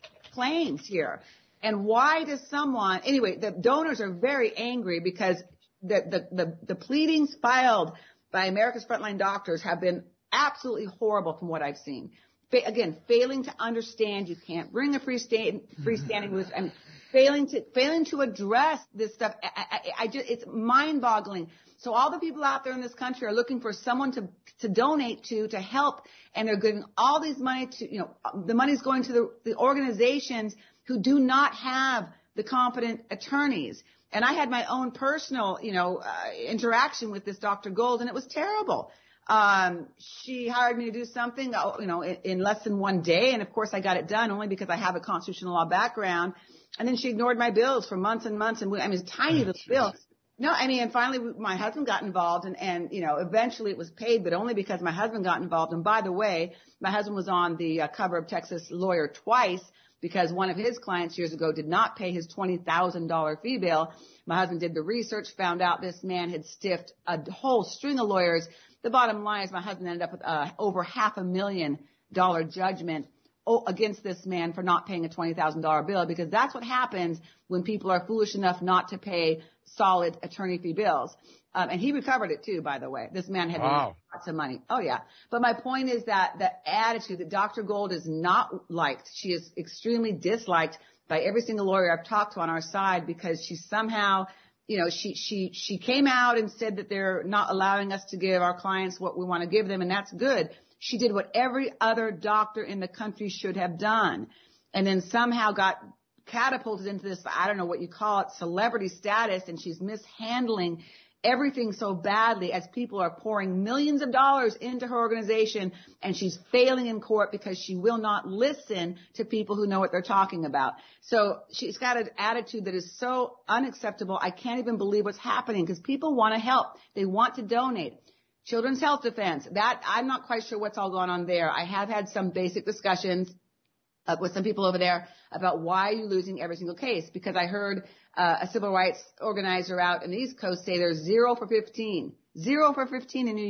claims here? And why does someone, anyway, the donors are very angry because the, the, the, the pleadings filed by America's Frontline Doctors have been absolutely horrible from what I've seen. Fa- again, failing to understand you can't bring a freestand, freestanding list. I mean, failing to, failing to address this stuff. I, I, I just, it's mind-boggling. So all the people out there in this country are looking for someone to, to donate to, to help, and they're giving all these money to, you know, the money's going to the, the organizations who do not have the competent attorneys. And I had my own personal, you know, uh, interaction with this Doctor Gold, and it was terrible. Um, she hired me to do something, you know, in, in less than one day. And of course I got it done only because I have a constitutional law background. And then she ignored my bills for months and months. And we, I mean, it's tiny little bills. No, I mean, and finally we, my husband got involved and, and, you know, eventually it was paid, but only because my husband got involved. And by the way, my husband was on the uh, cover of Texas Lawyer twice because one of his clients years ago did not pay his twenty thousand dollars fee bill. My husband did the research, found out this man had stiffed a whole string of lawyers. The bottom line is my husband ended up with uh, over half a million dollar judgment against this man for not paying a twenty thousand dollars bill, because that's what happens when people are foolish enough not to pay solid attorney fee bills. Um, and he recovered it too, by the way. This man had wow. lots of money. Oh yeah. But my point is that the attitude that Doctor Gold is not liked. She is extremely disliked by every single lawyer I've talked to on our side because she somehow, you know, she, she, she came out and said that they're not allowing us to give our clients what we want to give them. And that's good. She did what every other doctor in the country should have done, and then somehow got catapulted into this, I don't know what you call it, celebrity status, and she's mishandling everything so badly as people are pouring millions of dollars into her organization, and she's failing in court because she will not listen to people who know what they're talking about. So she's got an attitude that is so unacceptable. I can't even believe what's happening because people want to help. They want to donate. Children's Health Defense, that I'm not quite sure what's all going on there. I have had some basic discussions uh, with some people over there about why are you losing every single case, because I heard uh, a civil rights organizer out in the East Coast say there's zero for fifteen. Zero for fifteen in New York.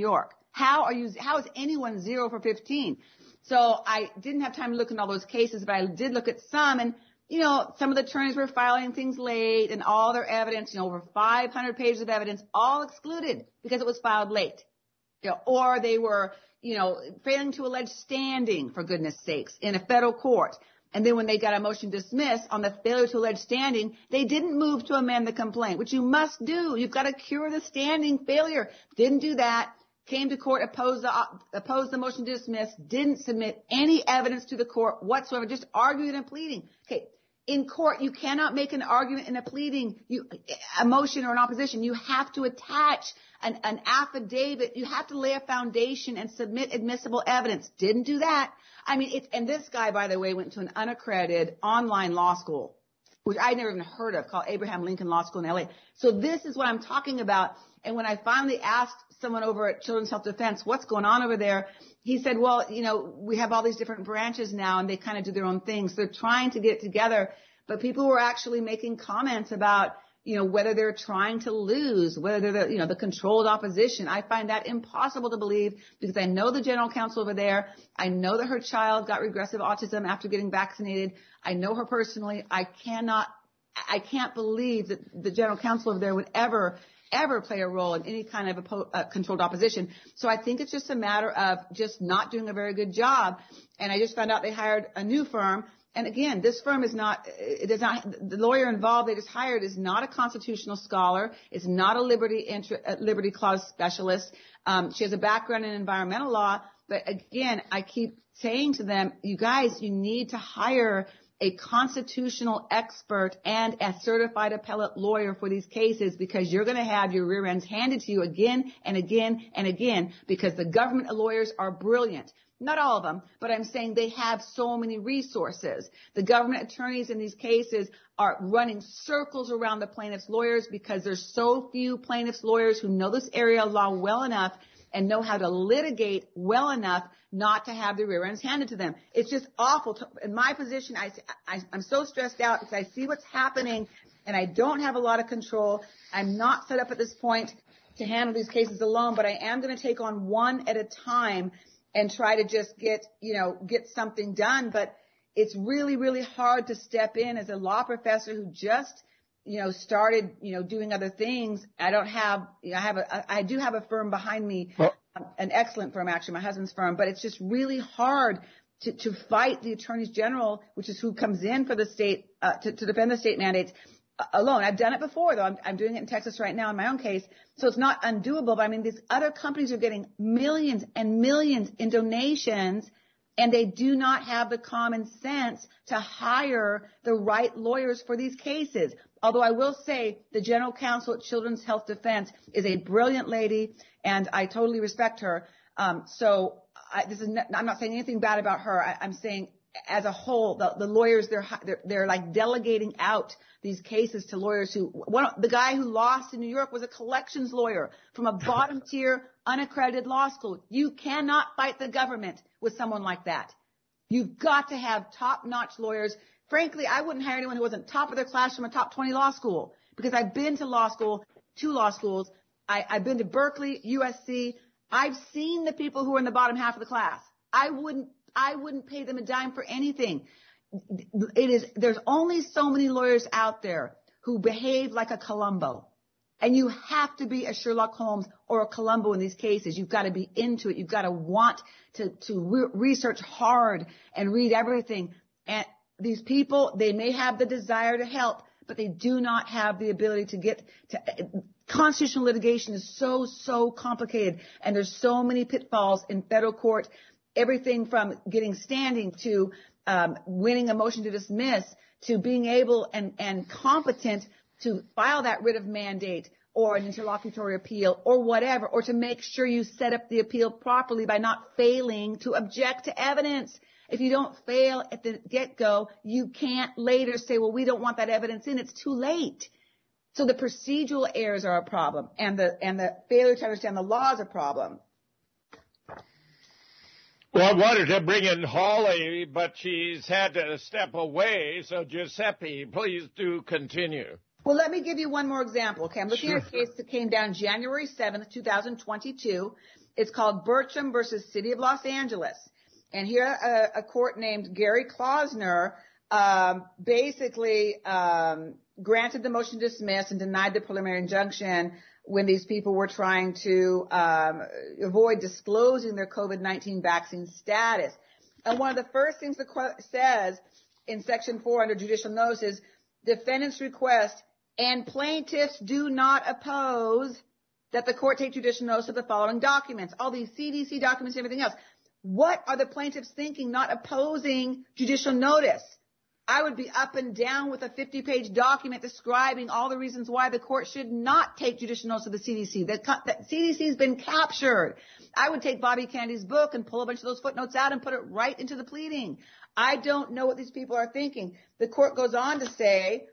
How are you, how is anyone zero for fifteen? So I didn't have time to look at all those cases, but I did look at some, and, you know, some of the attorneys were filing things late, and all their evidence, you know, over five hundred pages of evidence, all excluded because it was filed late. You know, or they were, you know, failing to allege standing, for goodness sakes, in a federal court. And then when they got a motion to dismiss on the failure to allege standing, they didn't move to amend the complaint, which you must do. You've got to cure the standing failure. Didn't do that. Came to court, opposed the, opposed the motion to dismiss, didn't submit any evidence to the court whatsoever, just argued and pleading. Okay. In court, you cannot make an argument in a pleading, you, a motion or an opposition. You have to attach an, an affidavit. You have to lay a foundation and submit admissible evidence. Didn't do that. I mean, it's, and this guy, by the way, went to an unaccredited online law school, which I'd never even heard of, called Abraham Lincoln Law School in L A. So this is what I'm talking about. And when I finally asked someone over at Children's Health Defense, what's going on over there? He said, well, you know, we have all these different branches now, and they kind of do their own things. They're trying to get it together. But people were actually making comments about, you know, whether they're trying to lose, whether they're the, you know, the controlled opposition. I find that impossible to believe because I know the general counsel over there. I know that her child got regressive autism after getting vaccinated. I know her personally. I cannot, I can't believe that the general counsel over there would ever ever play a role in any kind of a po- uh, controlled opposition. So I think it's just a matter of just not doing a very good job. And I just found out they hired a new firm. And again, this firm is not, it is not, the lawyer involved they just hired is not a constitutional scholar. It's not a liberty, inter, uh, liberty clause specialist. Um, she has a background in environmental law. But again, I keep saying to them, you guys, you need to hire a constitutional expert and a certified appellate lawyer for these cases because you're going to have your rear ends handed to you again and again and again because the government lawyers are brilliant. Not all of them, but I'm saying they have so many resources. The government attorneys in these cases are running circles around the plaintiffs' lawyers because there's so few plaintiffs' lawyers who know this area of law well enough and know how to litigate well enough not to have their rear ends handed to them. It's just awful. To, in my position, I, I, I'm so stressed out because I see what's happening and I don't have a lot of control. I'm not set up at this point to handle these cases alone, but I am going to take on one at a time and try to just get, you know, get something done. But it's really, really hard to step in as a law professor who just, you know, started, you know, doing other things. I don't have, you know, I have a, I do have a firm behind me, well, an excellent firm, actually, my husband's firm, but it's just really hard to, to fight the attorneys general, which is who comes in for the state, uh, to, to defend the state mandates uh, alone. I've done it before, though. I'm, I'm doing it in Texas right now in my own case. So it's not undoable, but I mean, these other companies are getting millions and millions in donations, and they do not have the common sense to hire the right lawyers for these cases. Although I will say the general counsel at Children's Health Defense is a brilliant lady, and I totally respect her. Um, so I, this is not, I'm not saying anything bad about her. I, I'm saying as a whole, the, the lawyers, they're, they're, they're like delegating out these cases to lawyers who, one, the guy who lost in New York was a collections lawyer from a bottom tier unaccredited law school. You cannot fight the government with someone like that. You've got to have top-notch lawyers. Frankly, I wouldn't hire anyone who wasn't top of their class from a top twenty law school because I've been to law school, two law schools. I, I've been to Berkeley, U S C. I've seen the people who are in the bottom half of the class. I wouldn't, I wouldn't pay them a dime for anything. It is, there's only so many lawyers out there who behave like a Columbo. And you have to be a Sherlock Holmes or a Columbo in these cases. You've got to be into it. You've got to want to, to re- research hard and read everything. And these people, they may have the desire to help, but they do not have the ability to get to, constitutional litigation is so, so complicated. And there's so many pitfalls in federal court. Everything from getting standing to um, winning a motion to dismiss to being able and, and competent to file that writ of mandate or an interlocutory appeal or whatever, or to make sure you set up the appeal properly by not failing to object to evidence. If you don't fail at the get-go, you can't later say, well, we don't want that evidence in. It's too late. So the procedural errors are a problem, and the and the failure to understand the law is a problem. Well, I wanted to bring in Holly, but she's had to step away. So, Giuseppe, please do continue. Well, let me give you one more example. Okay, I'm looking Sure. at a case that came down January seventh, twenty twenty-two. It's called Bertram versus City of Los Angeles. And here a, a court named Gary Klausner um, basically um, granted the motion to dismiss and denied the preliminary injunction when these people were trying to um, avoid disclosing their COVID nineteen vaccine status. And one of the first things the court says in Section four under judicial notice is, defendants request and plaintiffs do not oppose that the court take judicial notice of the following documents, all these C D C documents and everything else. What are the plaintiffs thinking not opposing judicial notice? I would be up and down with a fifty-page document describing all the reasons why the court should not take judicial notice of the C D C. The, the C D C has been captured. I would take Bobby Kennedy's book and pull a bunch of those footnotes out and put it right into the pleading. I don't know what these people are thinking. The court goes on to say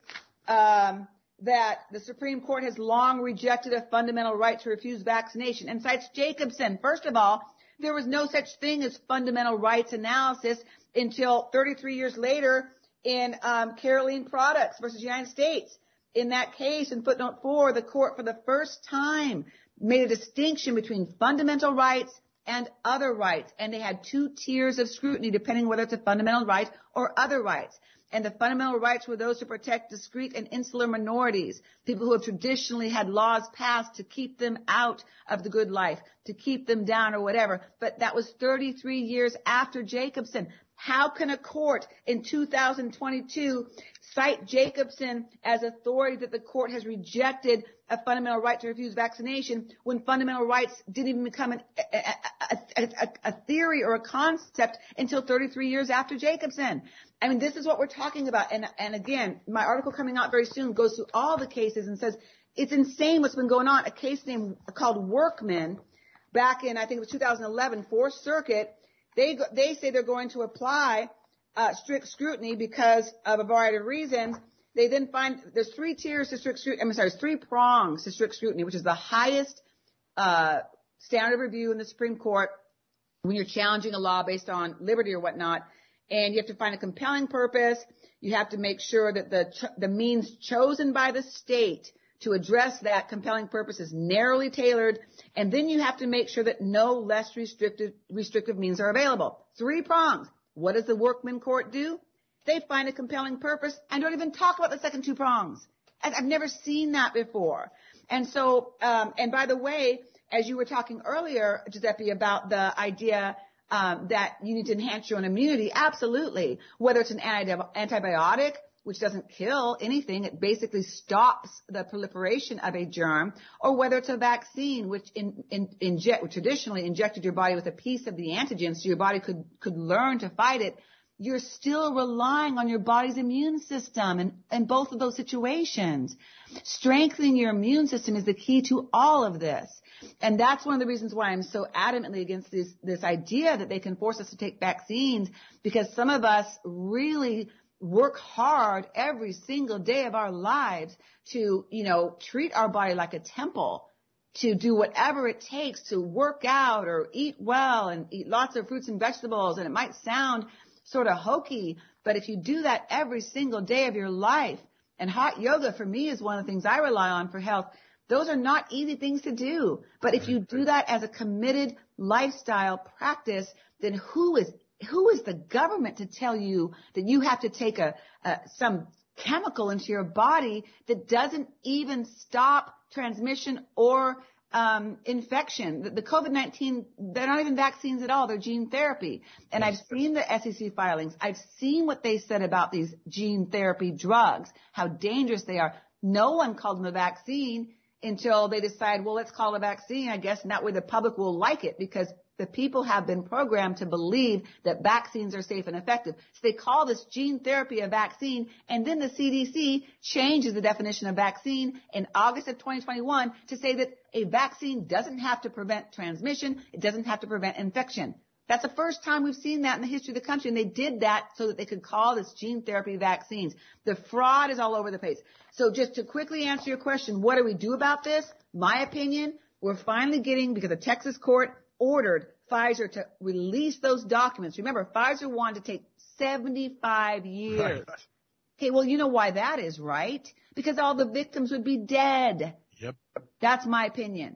um, that the Supreme Court has long rejected a fundamental right to refuse vaccination and cites Jacobson. First of all, there was no such thing as fundamental rights analysis until thirty-three years later in um, Caroline Products versus United States. In that case, in footnote four, the court for the first time made a distinction between fundamental rights and other rights. And they had two tiers of scrutiny depending whether it's a fundamental right or other rights. And the fundamental rights were those to protect discrete and insular minorities, people who have traditionally had laws passed to keep them out of the good life, to keep them down or whatever. But that was thirty-three years after Jacobson. How can a court in two thousand twenty-two cite Jacobson as authority that the court has rejected a fundamental right to refuse vaccination when fundamental rights didn't even become an, a, a, a, a theory or a concept until thirty-three years after Jacobson? I mean, this is what we're talking about. And, and again, my article coming out very soon goes through all the cases and says it's insane what's been going on. A case named called Workman back in, I think it was two thousand eleven, Fourth Circuit. They, they say they're going to apply uh, strict scrutiny because of a variety of reasons. They then find there's three tiers to strict scrutiny. I'm sorry, there's three prongs to strict scrutiny, which is the highest uh, standard of review in the Supreme Court when you're challenging a law based on liberty or whatnot. And you have to find a compelling purpose. You have to make sure that the ch- the means chosen by the state to address that compelling purpose is narrowly tailored. And then you have to make sure that no less restrictive restrictive means are available. Three prongs. What does the Workman Court do? They find a compelling purpose and don't even talk about the second two prongs. I've never seen that before. And so, um, and by the way, as you were talking earlier, Giuseppe, about the idea um, that you need to enhance your own immunity, absolutely. Whether it's an anti- antibiotic, which doesn't kill anything, it basically stops the proliferation of a germ, or whether it's a vaccine, which in, in, inject, traditionally injected your body with a piece of the antigen so your body could, could learn to fight it. You're still relying on your body's immune system in, in both of those situations. Strengthening your immune system is the key to all of this. And that's one of the reasons why I'm so adamantly against this, this idea that they can force us to take vaccines, because some of us really work hard every single day of our lives to, you know, treat our body like a temple, to do whatever it takes to work out or eat well and eat lots of fruits and vegetables. And it might sound sort of hokey, but if you do that every single day of your life, and hot yoga for me is one of the things I rely on for health, those are not easy things to do. But if you do that as a committed lifestyle practice, then who is who is the government to tell you that you have to take a, a some chemical into your body that doesn't even stop transmission or um, infection? The, the COVID nineteen, they're not even vaccines at all. They're gene therapy. And I've seen the S E C filings. I've seen what they said about these gene therapy drugs, how dangerous they are. No one called them a vaccine until they decide, well, let's call it a vaccine, I guess, and that way the public will like it, because the people have been programmed to believe that vaccines are safe and effective. So they call this gene therapy a vaccine, and then the C D C changes the definition of vaccine in August of twenty twenty-one to say that a vaccine doesn't have to prevent transmission, it doesn't have to prevent infection. That's the first time we've seen that in the history of the country, and they did that so that they could call this gene therapy vaccines. The fraud is all over the place. So just to quickly answer your question, what do we do about this? My opinion, we're finally getting, because the Texas court ordered Pfizer to release those documents. Remember, Pfizer wanted to take seventy-five years. Right. Okay, well, you know why that is, right? Because all the victims would be dead. Yep. That's my opinion.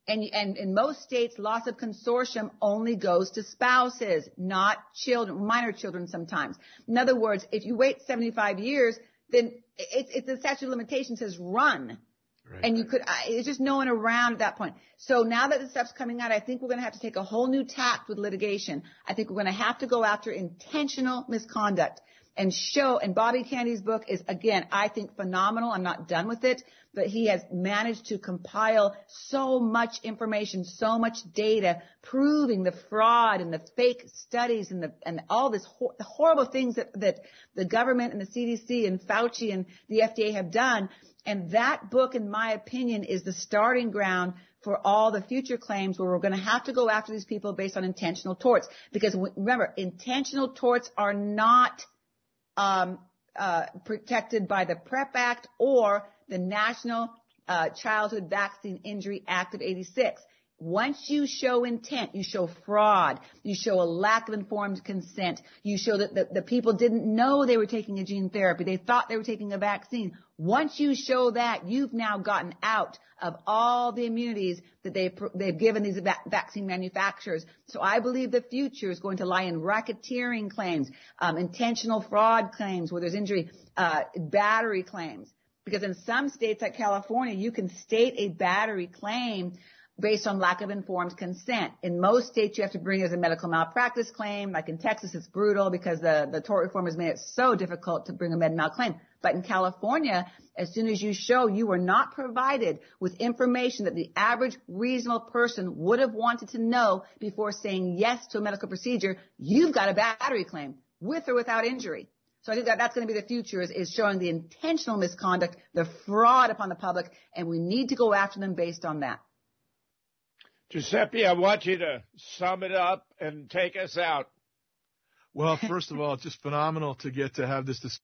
And, and in most states, loss of consortium only goes to spouses, not children, minor children sometimes. In other words, if you wait seventy-five years, then it's, it's the statute of limitations says run. Right. And you could, it's just no one around at that point. So now that the stuff's coming out, I think we're going to have to take a whole new tact with litigation. I think we're going to have to go after intentional misconduct and show, and Bobby Kennedy's book is, again, I think phenomenal. I'm not done with it, but he has managed to compile so much information, so much data proving the fraud and the fake studies and the, and all this, the horrible things that, that the government and the C D C and Fauci and the F D A have done. And that book, in my opinion, is the starting ground for all the future claims where we're going to have to go after these people based on intentional torts. Because remember, intentional torts are not um, uh, protected by the PrEP Act or the National uh, Childhood Vaccine Injury Act of eighty-six. Once you show intent, you show fraud, you show a lack of informed consent, you show that the, the people didn't know they were taking a gene therapy, they thought they were taking a vaccine. Once you show that, you've now gotten out of all the immunities that they've, they've given these va- vaccine manufacturers. So I believe the future is going to lie in racketeering claims, um, intentional fraud claims where there's injury, uh, battery claims. Because in some states like California, you can state a battery claim based on lack of informed consent. In most states, you have to bring it as a medical malpractice claim. Like in Texas, it's brutal because the, the tort reform has made it so difficult to bring a med mal claim. But in California, as soon as you show you were not provided with information that the average reasonable person would have wanted to know before saying yes to a medical procedure, you've got a battery claim with or without injury. So I think that that's going to be the future is, is showing the intentional misconduct, the fraud upon the public, and we need to go after them based on that. Giuseppe, I want you to sum it up and take us out. Well, first of all, it's just phenomenal to get to have this discussion.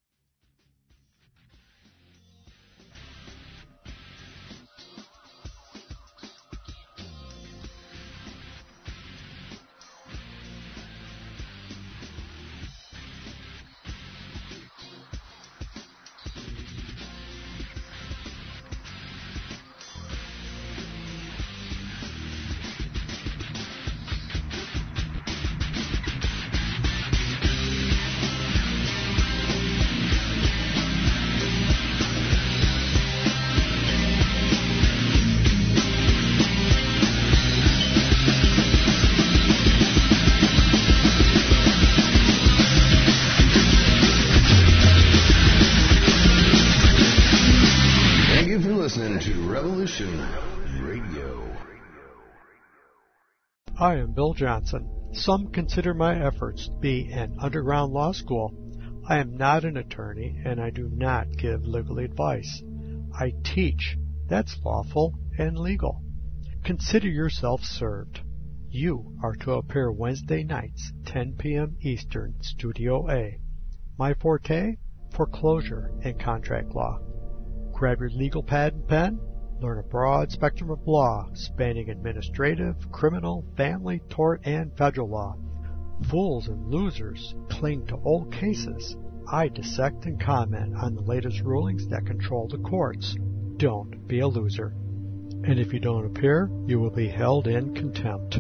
I am Bill Johnson. Some consider my efforts to be an underground law school. I am not an attorney, and I do not give legal advice. I teach. That's lawful and legal. Consider yourself served. You are to appear Wednesday nights, ten p.m. Eastern, Studio A. My forte? Foreclosure and contract law. Grab your legal pad and pen. Learn a broad spectrum of law spanning administrative, criminal, family, tort, and federal law. Fools and losers cling to old cases. I dissect and comment on the latest rulings that control the courts. Don't be a loser. And if you don't appear, you will be held in contempt.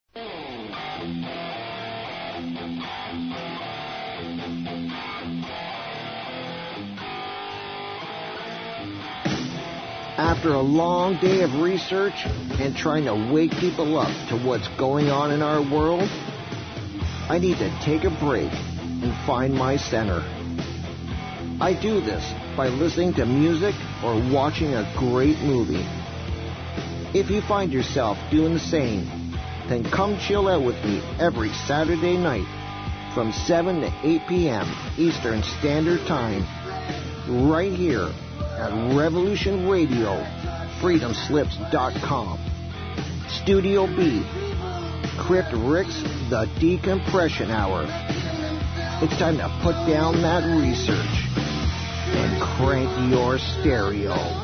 After a long day of research and trying to wake people up to what's going on in our world, I need to take a break and find my center. I do this by listening to music or watching a great movie. If you find yourself doing the same, then come chill out with me every Saturday night from seven to eight p.m. Eastern Standard Time, right here at Revolution Radio, freedom slips dot com. Studio B, Crypt Rick's The Decompression Hour. It's time to put down that research and crank your stereo.